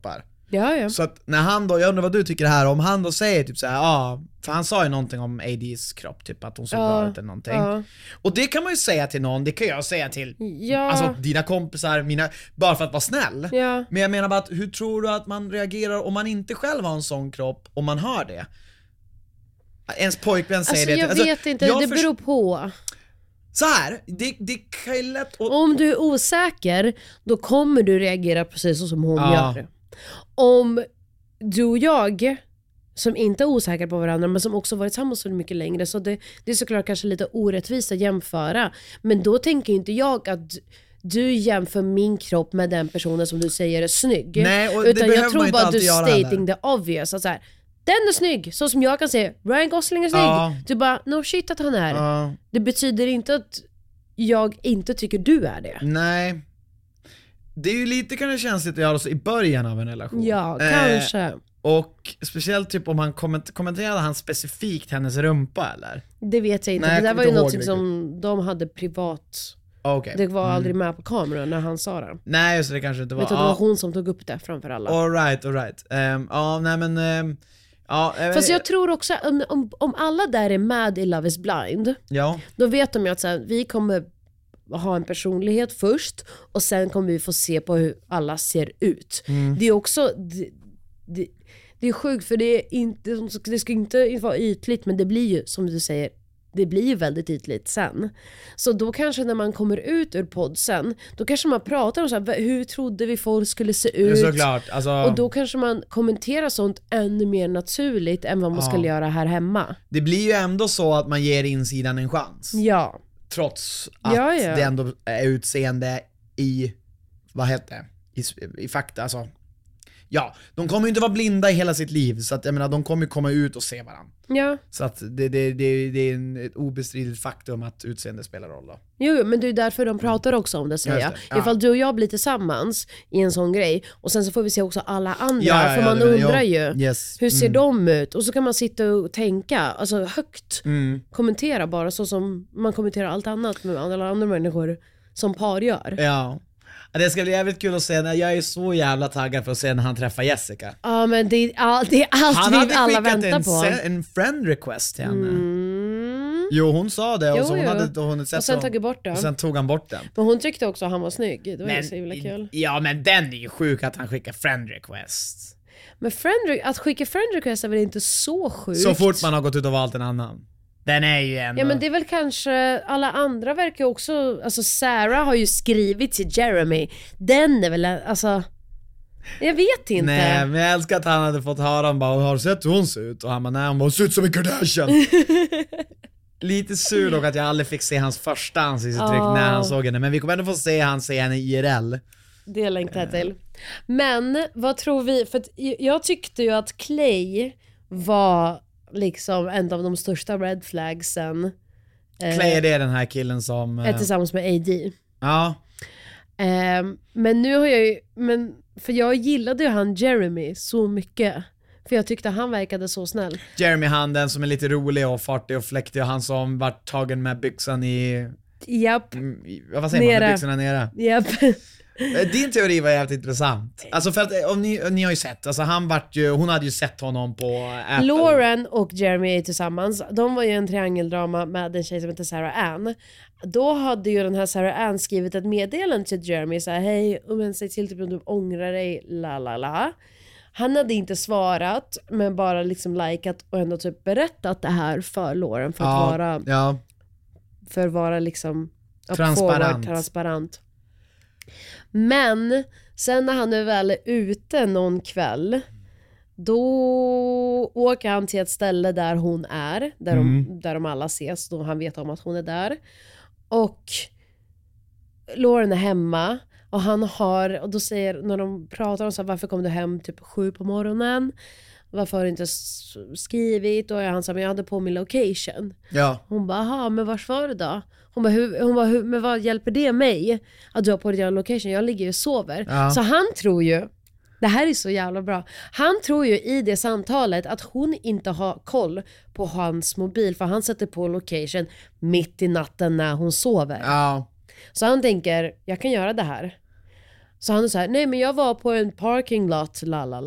Ja. Så att när han då, jag undrar vad du tycker här, om han då säger typ såhär, för han sa ju någonting om ADs kropp, typ att hon såg bra ut eller någonting. Och det kan man ju säga till någon, det kan jag säga till alltså dina kompisar, bara för att vara snäll. Men jag menar bara att, hur tror du att man reagerar om man inte själv har en sån kropp, om man hör det? Ens pojkvän säger det. Jag vet inte, det beror på. Så här, det kan ju lätt... Om du är osäker, då kommer du reagera precis så som hon gör. Om du och jag, som inte är osäkra på varandra, men som också varit tillsammans så mycket längre, så det är såklart kanske lite orättvist att jämföra. Men då tänker inte jag att du jämför min kropp med den personen som du säger är snygg. Nej, och utan det jag tror bara att du stating heller. the obvious. Att så här, den är snygg, så som jag kan säga Ryan Gosling är snygg. Du bara, no shit att han är. Det betyder inte att jag inte tycker du är det. Nej. Det är ju lite kanske känsligt att göra så i början av en relation. Ja, kanske. Och speciellt typ om han kommenterade han specifikt hennes rumpa eller? Det vet jag inte. Nej, det där var ju något som de hade privat. Okay. Det var aldrig med på kameran när han sa det. Nej, just det kanske inte var. Vet du, det var hon som tog upp det framför alla. All right. Nej men fast jag tror också om alla där är med i Love is Blind. Ja. Då vet de ju att så här, vi kommer ha en personlighet först och sen kommer vi få se på hur alla ser ut. Det är också det är sjukt, för det ska inte vara ytligt, men det blir ju, som du säger, det blir ju väldigt ytligt sen. Så då kanske när man kommer ut ur podden, då kanske man pratar om så här, hur trodde vi folk skulle se ut? Såklart, alltså... Och då kanske man kommenterar sånt ännu mer naturligt än vad man skulle göra här hemma. Det blir ju ändå så att man ger insidan en chans. Ja. Trots att det ändå är utseende i, vad heter det? I fakta, alltså. Ja, de kommer ju inte vara blinda i hela sitt liv, så att jag menar, de kommer ju komma ut och se varandra. Ja. Så att det är ett obestridligt faktum att utseende spelar roll då. Jo, men det är därför de pratar också om det, säger jag. Ja. Ifall du och jag blir tillsammans i en sån grej, och sen så får vi se också alla andra, för man undrar ju hur ser de ut? Och så kan man sitta och tänka, alltså högt, kommentera bara så som man kommenterar allt annat med alla andra människor som par gör. Ja. Det ska bli jävligt kul att se, när jag är så jävla taggad för att se när han träffar Jessica. Ja, men det är allt vi alla väntar på. Han hade skickat en friend request till henne. Jo, hon sa det, och så hon sett, och sen tagit bort den. Och sen tog han bort den. Men hon tyckte också att han var snygg. Det var ju så jävla kul. Ja, men den är ju sjuk att han skickar friend request. Men att skicka friend request är väl inte så sjukt? Så fort man har gått ut och valt en annan. Den är ju ändå... Ja, men det är väl kanske, alla andra verkar också, alltså Sarah har ju skrivit till Jeremy. Den är väl, alltså, jag vet inte. Nej, men jag älskar att han hade fått höra, han bara, har du sett hur hon ser ut? Och han bara, nej, hon ser ut som en Kardashian. Lite sur dock att jag aldrig fick se hans första ansiktsuttryck när han såg henne. Men vi kommer ändå få se henne IRL. Det längtar jag till. Men vad tror vi? För att jag tyckte ju att Clay var liksom en av de största red flagsen. Clay är det den här killen som... är tillsammans med AD. Ja. Men nu har jag ju... för jag gillade ju han Jeremy så mycket. För jag tyckte han verkade så snäll. Jeremy, han den som är lite rolig och fartig och fläktig, och han som var tagen med byxan i... Japp. Vad säger man med byxorna nere? Japp. Din teori var jävligt intressant. Alltså för att om ni har ju sett, alltså hon hade ju sett honom på Apple. Lauren och Jeremy är tillsammans. De var ju en triangeldrama med en tjej som heter Sarah Ann. Då hade ju den här Sarah Ann skrivit ett meddelande till Jeremy så här: hej, men säg till typ om du ångrar dig, la. Han hade inte svarat, men bara liksom likat och ändå typ berättat det här för Lauren för att vara liksom transparent. Men sen när han är väl ute någon kväll, då åker han till ett ställe där hon är, där de alla ses, då han vet om att hon är där. Och Lauren är hemma, och och då säger, när de pratar om så här, varför kom du hem typ 7 på morgonen? Varför har du inte skrivit? Och han sa, men jag hade på min location. Ja. Hon bara, aha, men vars var det då? Hon bara, men vad hjälper det mig att du har på din location? Jag ligger och sover. Ja. Så han tror ju, det här är så jävla bra, han tror ju i det samtalet att hon inte har koll på hans mobil, för han sätter på location mitt i natten när hon sover. Ja. Så han tänker, jag kan göra det här. Så han är så här, nej men jag var på en parking lot,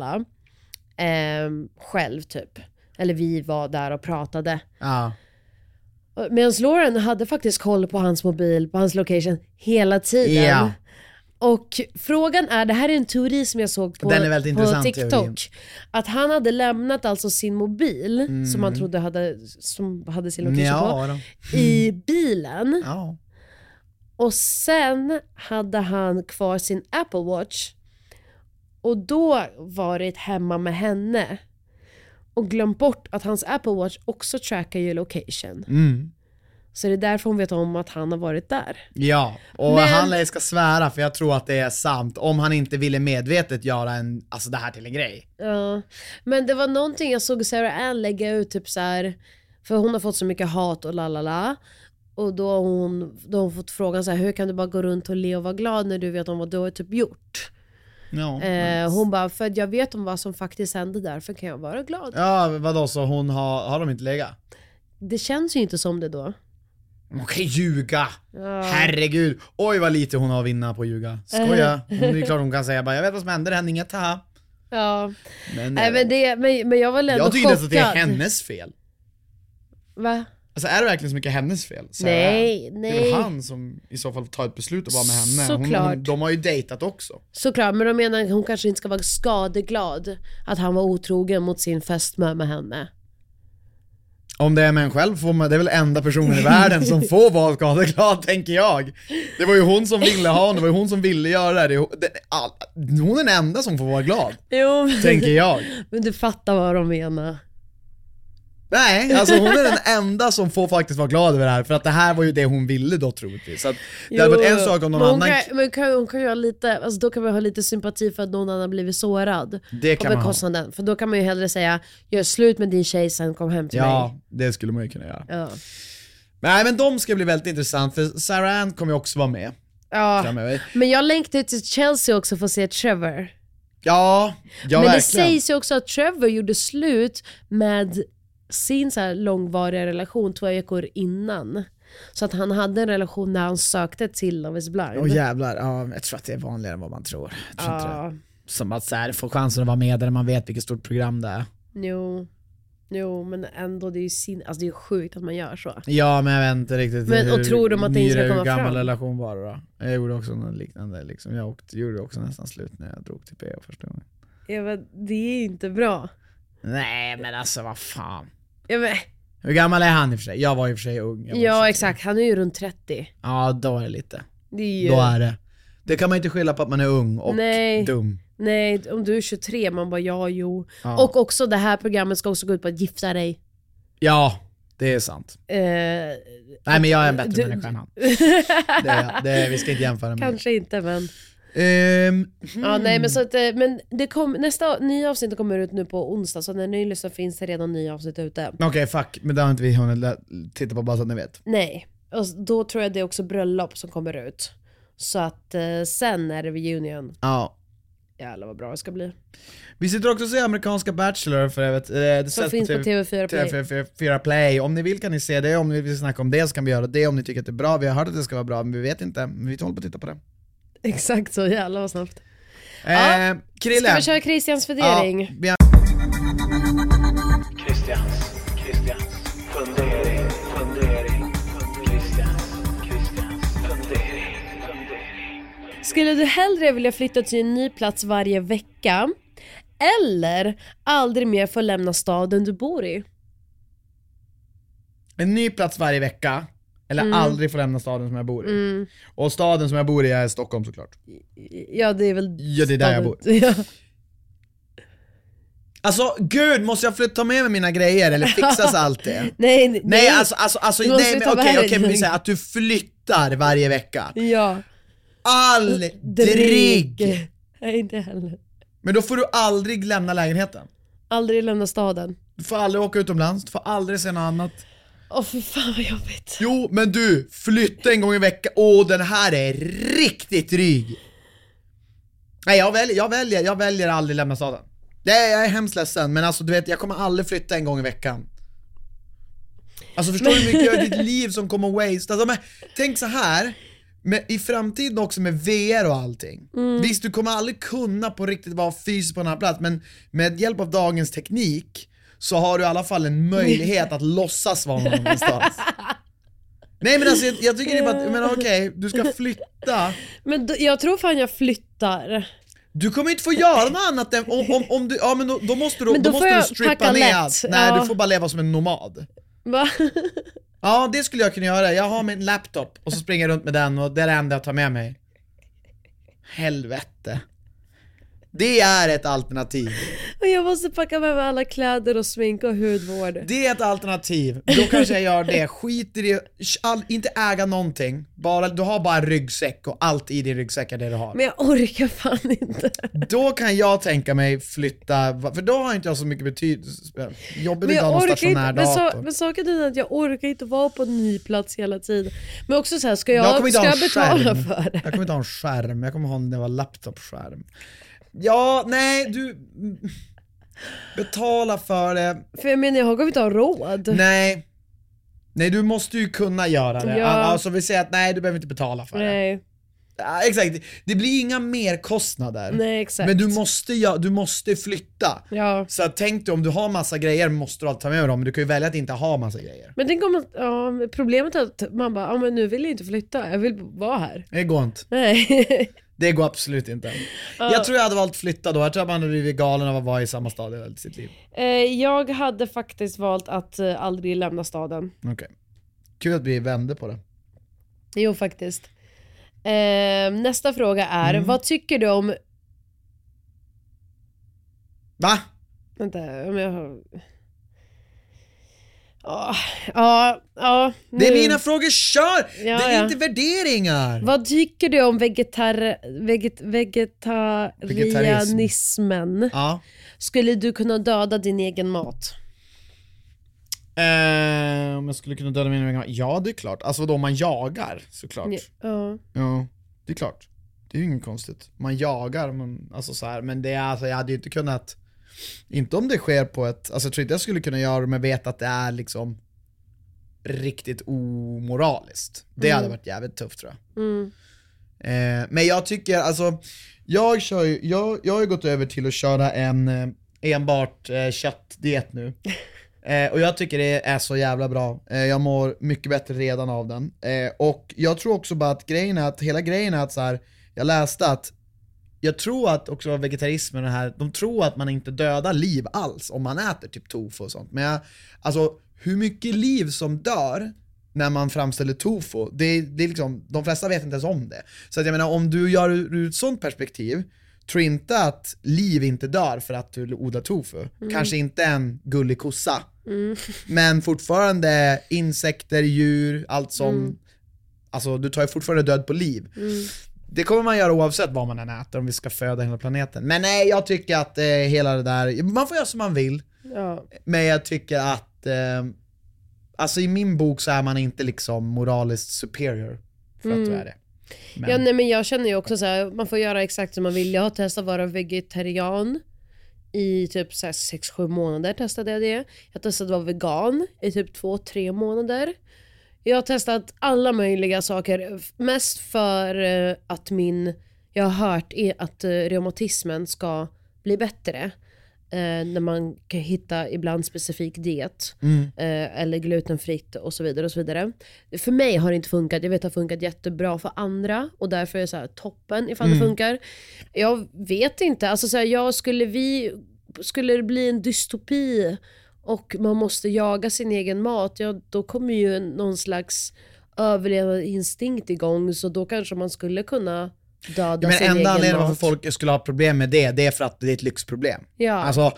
själv typ. Eller vi var där och pratade. Ja. Medan Lauren hade faktiskt koll på hans mobil, på hans location hela tiden. Ja. Och frågan är, det här är en teori som jag såg på, Den är väldigt på intressant, TikTok. teorin. Att han hade lämnat alltså sin mobil, som han trodde hade sin location på, i bilen. Ja. Och sen hade han kvar sin Apple Watch. Och då varit hemma med henne. Och glömt bort att hans Apple Watch också trackar ju location. Så det är därför hon vet om att han har varit där. Ja, och han ska svära, för jag tror att det är sant. Om han inte ville medvetet göra det här till en grej. Ja, men det var någonting jag såg Sarah Ann lägga ut typ så här, för hon har fått så mycket hat och lalala. Och då har hon fått frågan så här, hur kan du bara gå runt och le och vara glad när du vet om vad du har typ gjort? Ja, hon bara, för jag vet om vad som faktiskt hände, därför kan jag vara glad. Ja, vadå, så hon har de inte legat? Det känns ju inte som det då. Hon kan ljuga. Herregud. Oj vad lite hon har att vinna på att ljuga. Skoja. Det är klart hon kan säga bara, jag vet vad som händer, det händer inget här. Ja. Men jag var ändå jag tycker chockad. att det är hennes fel. Va? Alltså är det verkligen så mycket hennes fel? Nej. Det är väl han som i så fall tar ett beslut att vara med henne. Såklart. De har ju dejtat också. Såklart, men de menar att hon kanske inte ska vara skadeglad att han var otrogen mot sin fästmö med henne. Om det är med en själv får man, det är väl enda personen i världen som får vara skadeglad, tänker jag. Det var ju hon som ville ha honom, det var ju hon som ville göra det. Hon är den enda som får vara glad. Jo, tänker jag. Men du fattar vad de menar. Nej, alltså hon är den enda som får faktiskt vara glad över det här. För att det här var ju det hon ville då, troligtvis. Så att det hade varit en sak om någon annan... Hon kan ju ha lite, alltså då kan man ha lite sympati för att någon annan blivit sårad. Det kan man ha. För då kan man ju hellre säga, gör slut med din tjej, sen kom hem till mig. Ja, det skulle man ju kunna göra. Ja. Nej, men de ska bli väldigt intressant. För Sarah Ann kommer ju också vara med. Ja, framöver. men jag längtar till Chelsea också för att se Trevor. Ja, men verkligen. det sägs ju också att Trevor gjorde slut med sin så här långvariga relation 2 veckor innan. Så att han hade en relation när han sökte till Love is blind. Åh jävlar, ja, jag tror att det är vanligare än vad man tror. Jag tror inte det. Som att så här, få chansen att vara med där man vet vilket stort program det är. Jo, men ändå det är ju det är sjukt att man gör så. Ja, men jag vet inte riktigt. Men och tror de att det inte ska komma fram? Hur gammal relation var det då? Jag gjorde också något liknande liksom. Jag gjorde också nästan slut när jag drog till PO första gången. Ja, men det är inte bra. Nej, men alltså vad fan. Ja, men... Hur gammal är han i och för sig? Jag var i och för sig ung. Ja, exakt. Han är ju runt 30. Ja, då är det lite. Det är ju... Då är det. Det kan man inte skylla på att man är ung och dum. Nej, om du är 23, man bara ja. Och också det här programmet ska också gå ut på att gifta dig. Ja, det är sant. Nej, men jag är en bättre människa än han. Vi ska inte jämföra med. Kanske inte, men... Ja, nej, men så att, men nästa nya avsnitt kommer ut nu på onsdag, så när ni lyssnar finns det redan nya avsnitt ute. Okej, fuck, men det har inte vi hunnit titta på, bara så att ni vet. Nej, och då tror jag det är också bröllop som kommer ut. Så att sen är det reunion. Ja. Jävlar vad bra det ska bli. Vi sitter också och ser amerikanska Bachelor för övrigt. Det som finns på TV4 Play. TV4 Play. Om ni vill kan ni se det, om ni vill snacka om det så kan vi göra det, om ni tycker att det är bra. Vi har hört att det ska vara bra, men vi vet inte. Men vi håller på att titta på det. Exakt så, jävlar vad snabbt. Krille. Ska vi köra Christians fundering? Ja, Christians fundering. Christians fundering. Skulle du hellre vilja flytta till en ny plats varje vecka eller aldrig mer få lämna staden du bor i? En ny plats varje vecka eller aldrig få lämna staden som jag bor i. Och staden som jag bor i är Stockholm såklart. Ja, det är väl... Ja, det är där jag bor. Ja. Alltså, gud, måste jag ta med mina grejer eller fixas allt det? Nej, alltså okej, men vi säger att du flyttar varje vecka. Ja. Aldrig. Nej, inte heller. Men då får du aldrig lämna lägenheten. Aldrig lämna staden. Du får aldrig åka utomlands, du får aldrig se något annat. Fy fan vad jobbigt. Jo, men du, flytta en gång i veckan. Den här är riktigt dryg. Nej, jag väljer aldrig lämna staden. Jag är hemskt ledsen, men alltså du vet, jag kommer aldrig flytta en gång i veckan. Alltså förstår du hur mycket av ditt liv som kommer waste? Alltså, men, tänk så här. Men i framtiden också med VR och allting. Visst, du kommer aldrig kunna på riktigt vara fysiskt på en annan plats, men med hjälp av dagens teknik så har du i alla fall en möjlighet att låtsas vara någonstans. Nej men alltså jag tycker det är bara, men okej, du ska flytta. Men jag tror fan jag flyttar. Du kommer inte få göra något annat än om du, ja men då måste du, då måste du strippa ner allt. Nej, du får bara leva som en nomad. Va? Ja, det skulle jag kunna göra. Jag har min laptop och så springer jag runt med den och det är det enda jag tar med mig. Helvete. Det är ett alternativ. Och jag måste packa med mig alla kläder och smink och hudvård. Det är ett alternativ. Då kanske jag gör det. Skiter i inte äga någonting. Du har bara en ryggsäck och allt i din ryggsäck är det du har. Men jag orkar fan inte. Då kan jag tänka mig flytta, för då har inte jag så mycket betydelse. Jobbigt att ha någon stationär dator. Men saken är att jag orkar inte vara på en ny plats hela tiden. Men också så här, ska jag betala för det? Jag kommer inte ha en skärm. Jag kommer ha en laptopskärm. Ja, nej, du betala för det. För jag menar, jag kommer inte ha råd. Nej, du måste ju kunna göra det. Ja. Alltså vi säger att nej, du behöver inte betala för det. Ja, exakt, det blir inga mer kostnader. Nej, exakt. Men du måste flytta. Ja. Så tänk dig, om du har massa grejer måste du alltid ta med dem. Men du kan ju välja att inte ha massa grejer. Men tänk om problemet är att man bara, men nu vill jag inte flytta. Jag vill vara här. Det går inte. Nej. Det går absolut inte. Jag tror jag hade valt flytta då. Jag tror att man hade blivit galen av att vara i samma stad i sitt liv. Jag hade faktiskt valt att aldrig lämna staden. Okej. Kul att vi vände på det. Jo, faktiskt. Nästa fråga är, vad tycker du om... Va? Vänta, om jag har... Ja. Det är mina frågor, kör! Det är inte värderingar. Vad tycker du om vegetarianismen? Ja. Skulle du kunna döda din egen mat? Om jag skulle kunna döda min egen mat? Ja, det är klart. Alltså då man jagar, såklart. Ja, det är klart. Det är ju inget konstigt. Man jagar, alltså så här, men det är, alltså, jag hade ju inte kunnat. Inte om det sker på ett, alltså jag tror inte jag skulle kunna göra det, men vet att det är liksom riktigt omoraliskt. Det hade varit jävligt tufft, tror jag. Men jag tycker, alltså jag har gått över till att köra en enbart köttdiet nu. Och jag tycker det är så jävla bra. Jag mår mycket bättre redan av den. Och jag tror också bara att hela grejen är att så här, jag läste att jag tror att också vegetarismen här, de tror att man inte dödar liv alls om man äter typ tofu och sånt. Men alltså hur mycket liv som dör när man framställer tofu, det är liksom, de flesta vet inte ens om det. Så att jag menar, om du gör ur ett sånt perspektiv, tror inte att liv inte dör för att du odlar tofu. Kanske inte en gullig kossa. Men fortfarande insekter, djur, allt som alltså du tar ju fortfarande död på liv. Det kommer man göra oavsett vad man än äter, om vi ska föda hela planeten. Men nej, jag tycker att hela det där, man får göra som man vill. Ja. Men jag tycker att alltså i min bok så är man inte liksom moraliskt superior för att du är det. Men. Ja, nej, men jag känner ju också så här, man får göra exakt som man vill. Jag har testat att vara vegetarian i typ 6-7 månader testade jag det. Jag testade att vara vegan i typ 2-3 månader. Jag har testat alla möjliga saker. Mest för att jag har hört att reumatismen ska bli bättre. När man kan hitta ibland specifik diet. Eller glutenfritt och så vidare och så vidare. För mig har det inte funkat. Jag vet att det har funkat jättebra för andra. Och därför är det så här toppen ifall det funkar. Jag vet inte. Alltså så här, skulle det bli en dystopi och man måste jaga sin egen mat, ja, då kommer ju någon slags överlevande instinkt igång, så då kanske man skulle kunna döda sin egen mat. Men enda anledningen varför folk skulle ha problem med det är för att det är ett lyxproblem. Ja. Alltså,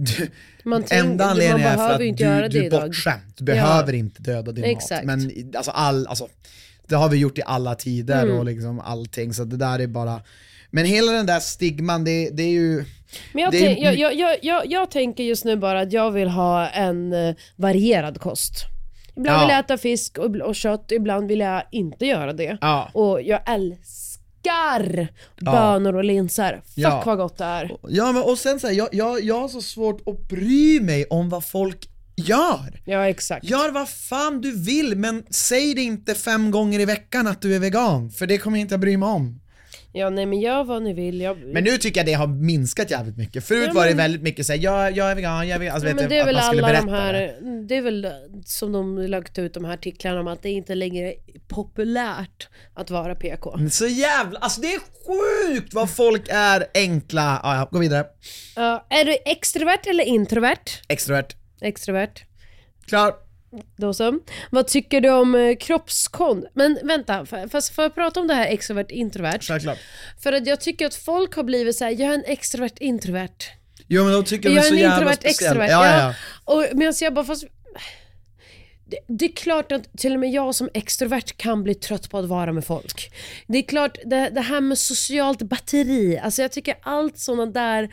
enda anledningen är för att du är bortskämt. Du behöver inte döda din mat. Men alltså, det har vi gjort i alla tider och liksom allting, så det där är bara... Men hela den där stigman, det är ju... Men jag tänker just nu bara att jag vill ha en varierad kost. Ibland vill jag äta fisk och kött, ibland vill jag inte göra det. Och jag älskar bönor och linser. Fuck vad gott det är. Ja, men och sen så här, jag har så svårt att bry mig om vad folk Ja, exakt. Gör vad fan du vill, men säg det inte 5 gånger i veckan att du är vegan, för det kommer jag inte att bry mig om. Ja, nej, men gör vad ni vill. Men nu tycker jag det har minskat jävligt mycket. Förut var det väldigt mycket såhär, jag är vegan, alltså, men det är väl alla de här, det är väl som de lagt ut de här artiklarna om att det inte längre är populärt att vara PK. Så jävla, alltså det är sjukt vad folk är enkla. Ja, gå vidare. Är du extrovert eller introvert? Extrovert. Klar. Då så. Vad tycker du om kroppskond? Men vänta, fast får jag prata om det här extrovert-introvert? Självklart. För att jag tycker att folk har blivit så här: jag är en extrovert-introvert. Jo, men då tycker jag är så jävla extrovert. Ja. Och medan jag bara, fast det är klart att till och med jag som extrovert kan bli trött på att vara med folk. Det är klart, det här med socialt batteri, alltså jag tycker allt sådana där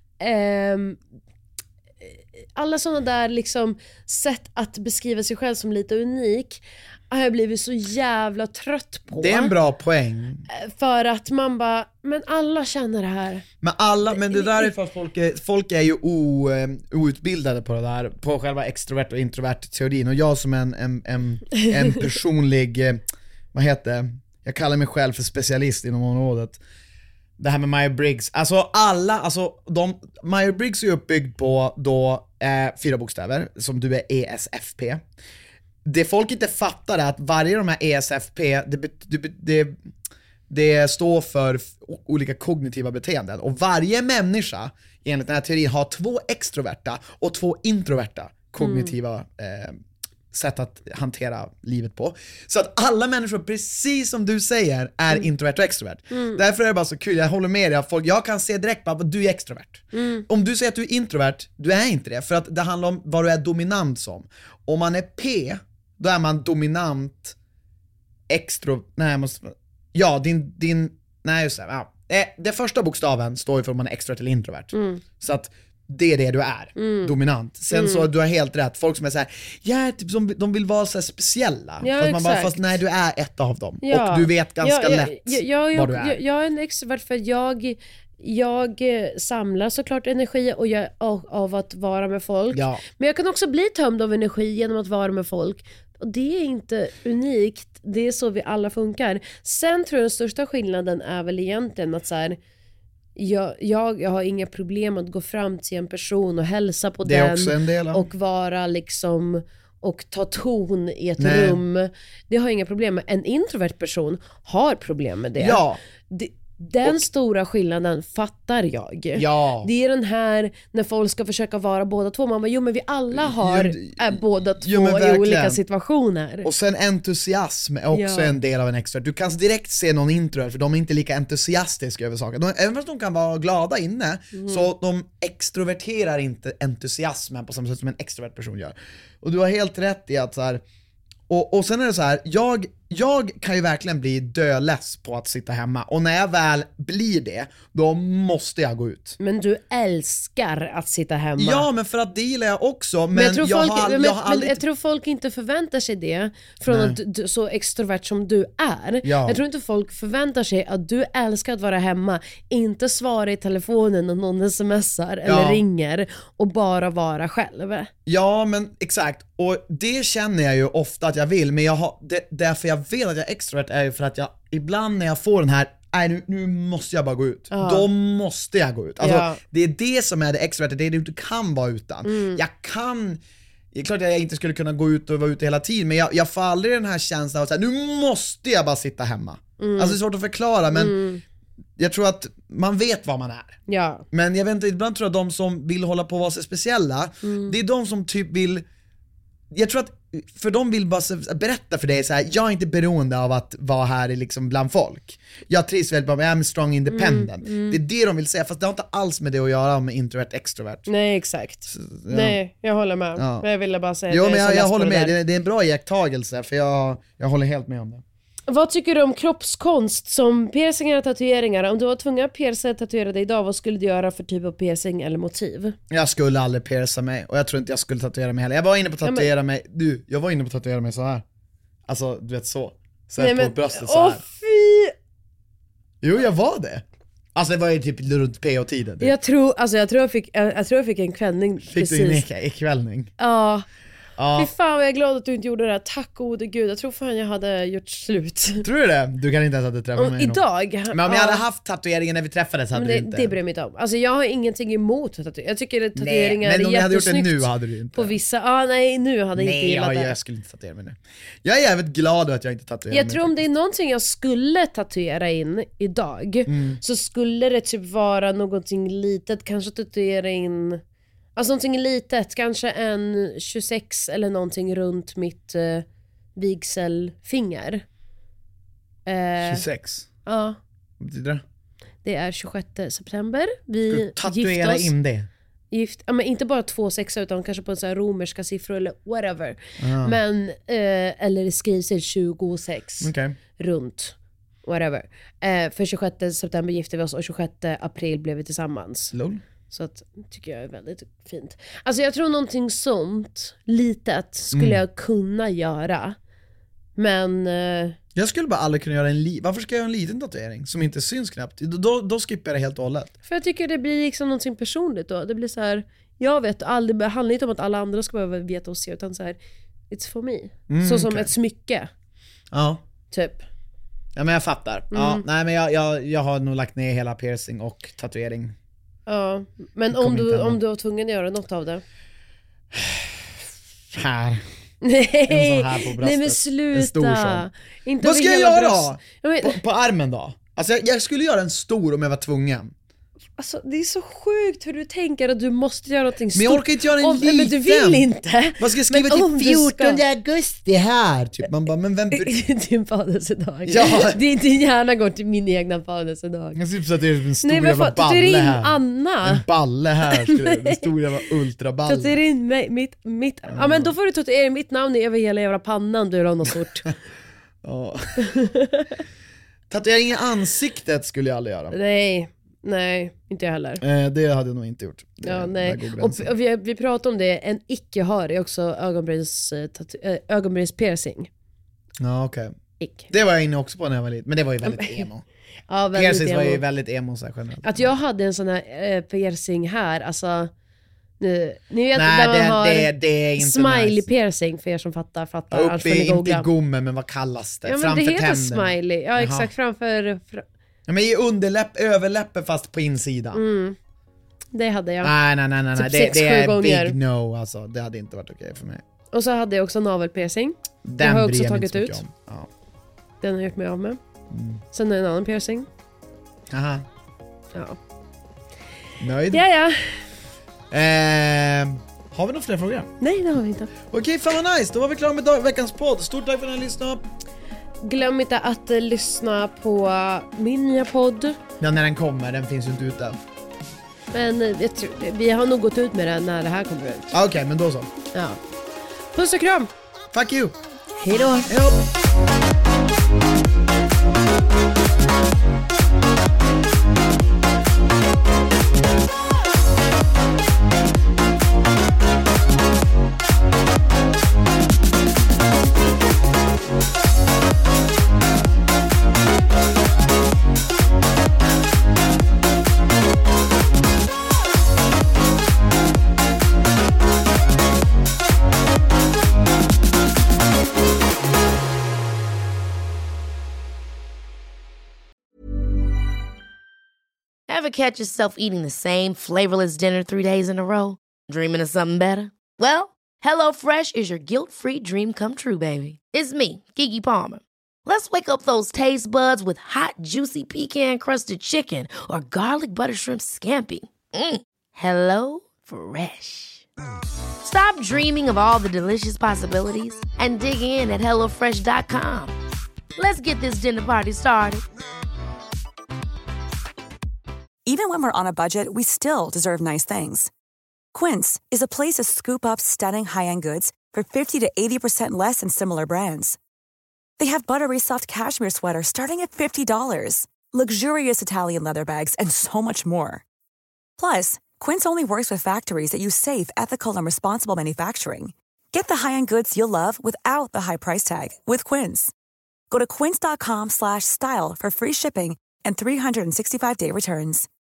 alla sådana där liksom sätt att beskriva sig själv som lite unik har jag blivit så jävla trött på. Det är en bra poäng. För att man bara, men alla känner det här. Men det där är för att folk är ju outbildade på det där, på själva extrovert och introvert teorin. Och jag som en personlig, jag kallar mig själv för specialist inom området. Det här med Myers-Briggs, Myers-Briggs är uppbyggd på då 4 bokstäver, som du är ESFP. Det folk inte fattar är att varje av de här ESFP, det står för olika kognitiva beteenden. Och varje människa, enligt den här teorin, har 2 extroverta och 2 introverta kognitiva sätt att hantera livet på. Så att alla människor, precis som du säger, är introvert och extrovert. Därför är det bara så kul, jag håller med dig. Jag kan se direkt bara att du är extrovert. Om du säger att du är introvert, du är inte det. För att det handlar om vad du är dominant som. Om man är P, då är man dominant det första bokstaven står ju för om man är extrovert eller introvert. Så att det är det du är, dominant. Sen så du har helt rätt, folk som är så här, typ som de vill vara så här speciella. Ja, man bara, fast nej, du är ett av dem. Och du vet ganska lätt vad du är. Jag är en extrovert för jag samlar såklart energi av att vara med folk. Men jag kan också bli tömd av energi genom att vara med folk. Och det är inte unikt, det är så vi alla funkar. Sen tror jag den största skillnaden är väl egentligen att så här, jag har inga problem att gå fram till en person och hälsa på den och vara liksom och ta ton i ett rum. Det har jag inga problem med. En introvert person har problem med det. Den stora skillnaden fattar jag. Det är den här när folk ska försöka vara båda två. Man bara, men vi alla är båda två i olika situationer. Och sen entusiasm är också en del av en extrovert. Du kan direkt se någon introvert, för de är inte lika entusiastiska över saker. Även fast de kan vara glada inne, så de extroverterar inte entusiasmen på samma sätt som en extrovert person gör. Och du har helt rätt i att så här, och sen är det så här, jag kan ju verkligen bli döless på att sitta hemma. Och när jag väl blir det, då måste jag gå ut. Men du älskar att sitta hemma. Ja, men för att det gillar jag också. Men jag tror folk inte förväntar sig det från att du, så extrovert som du är. Jag tror inte folk förväntar sig att du älskar att vara hemma, inte svara i telefonen när någon smsar eller ringer och bara vara själv. Ja, men exakt. Och det känner jag ju ofta att jag vill. Men därför jag vet att jag är extrovert är ju för att jag ibland när jag får den här, nu måste jag bara gå ut. Då måste jag gå ut. Alltså, det är det som är det extroverta, det är det du inte kan vara utan. Det är klart att jag inte skulle kunna gå ut och vara ute hela tiden, men jag får aldrig den här känslan av att nu måste jag bara sitta hemma. Alltså det är svårt att förklara, men jag tror att man vet vad man är. Men jag vet inte, ibland tror jag att de som vill hålla på att vara så speciella, det är de som typ vill, jag tror att för de vill bara berätta för dig så här, jag är inte beroende av att vara här liksom bland folk. Jag trivs väldigt bra, jag är strong independent. Det är det de vill säga, fast det har inte alls med det att göra med introvert, extrovert. Nej, exakt. Så, Nej, jag håller med. Men jag ville bara säga men jag håller med, det är en bra iakttagelse, för jag håller helt med om det. Vad tycker du om kroppskonst som piercingar och tatueringar? Om du var tvungen att pierca och tatuera dig idag, vad skulle du göra för typ av piercing eller motiv? Jag skulle aldrig pierca mig, och jag tror inte jag skulle tatuera mig heller. Jag var inne på att tatuera mig, jag var inne på att tatuera mig så här. Alltså, du vet så här på bröstet så här. Fy! Jo, jag var det. Alltså det var ju typ runt PO-tiden. Jag tror jag fick en klänning. Fick precis. du en kvällning? Ja. Ja. Fy fan vad jag är glad att du inte gjorde det här. Tack gode gud. Jag tror fan jag hade gjort slut. Tror du det? Du kan inte ens att träffa mig idag. Men om jag hade haft tatueringen när vi träffades hade du inte. Det bryr mig inte om. Alltså jag har ingenting emot tatueringar. Jag tycker att tatueringar men är om jag hade gjort det jättesnyggt. nu hade du inte. På vissa, nej nu hade jag inte gillat det. Jag skulle inte tatuera mig nu. Jag är jävligt glad att jag inte tatuerar mig. Jag tror om det är någonting jag skulle tatuera in idag så skulle det typ vara någonting litet. Kanske tatuera in, alltså någonting litet, kanske en 26 eller någonting runt mitt vigselfinger. 26? Ja. Vad betyder det? Det är 26 september. Vi tatuera in det? Ja, men inte bara 2,6 utan kanske på en så här romerska siffror eller whatever. Men, eller det skrivs 26 runt whatever. För 26 september gifte vi oss och 26 april blev vi tillsammans. Lol. Så att, tycker jag är väldigt fint. Alltså jag tror någonting sånt litet skulle jag kunna göra. Men jag skulle bara aldrig kunna göra varför ska jag göra en liten tatuering som inte syns knappt? Då skippar jag det helt och hållet. För jag tycker det blir liksom någonting personligt då. Det blir så här, jag vet aldrig, det handlar inte om att alla andra ska behöva veta och se, utan så här, it's for me. Så som ett smycke. Ja. Typ. Ja men jag fattar. Ja, nej men jag har nog lagt ner hela piercing och tatuering. Ja, men om du var tvungen att göra något av det. Här. Nej, här på bröstet. Nej men sluta. En stor sån. Inte vad ska jag göra då? Ja, på armen då? Alltså jag skulle göra en stor om jag var tvungen. Alltså det är så sjukt hur du tänker att du måste göra någonting stort. Men jag orkar inte göra en liten. Men du vill inte. Vad ska jag skriva till 14 augusti här? Typ. Man bara, men vem... Din födelsedag. Ja. Din hjärna går till min egna födelsedag. Jag typ så att det är en stor jävla balle här. Anna. En balle här. En stor jävla ultraballe. Tatuera in mitt. Ja men då får du tatuera mitt namn över hela jävla pannan. Du har något stort. Ja. Tatuering i ansiktet skulle jag aldrig göra. Nej, inte jag heller. Det hade jag nog inte gjort. Ja, nej. Och vi pratade om det, en icke-hör är också ögonbrynspiercing. Ja, okej. Det var jag inne också på när jag var liten, men det var ju väldigt emo. Ja, väldigt piercing emo. var ju väldigt emo så här generellt. Att jag hade en sån här piercing här, alltså ni vet nej, där man har det är inte smiley nice. Piercing för er som fattar. Uppe inte gommen, men vad kallas det? Ja, men framför det heter tänderna. smiley. Ja, exakt, framför. Ja, men i överläppen fast på insidan. Det hade jag. Nej. Typ Det är gånger. big no alltså. Det hade inte varit okej för mig. Och så hade jag också navelpiercing. Den har jag också bryr jag tagit inte ut. om. Ja. Den har jag gjort mig av med. Sen är det en annan piercing. Aha. Ja. Nöjd? Ja. Har vi några fler frågor? Nej, det har vi inte. Okej, fan vad nice. Då var vi klara med veckans podd. Stort tack för att ni lyssnade. Glöm inte att lyssna på min nya podd. Ja, när den kommer. Den finns ju inte ute. Men jag tror, vi har nog gått ut med den när det här kommer ut. Okej, men då så. Ja. Puss och kram. Fuck you. Hej då. Ever catch yourself eating the same flavorless dinner 3 days in a row? Dreaming of something better? Well, HelloFresh is your guilt-free dream come true, baby. It's me, Keke Palmer. Let's wake up those taste buds with hot, juicy pecan-crusted chicken or garlic butter shrimp scampi. Hello Fresh. Stop dreaming of all the delicious possibilities and dig in at HelloFresh.com. Let's get this dinner party started. Even when we're on a budget, we still deserve nice things. Quince is a place to scoop up stunning high-end goods for 50 to 80% less than similar brands. They have buttery soft cashmere sweaters starting at $50, luxurious Italian leather bags, and so much more. Plus, Quince only works with factories that use safe, ethical, and responsible manufacturing. Get the high-end goods you'll love without the high price tag with Quince. Go to quince.com/style for free shipping and 365-day returns.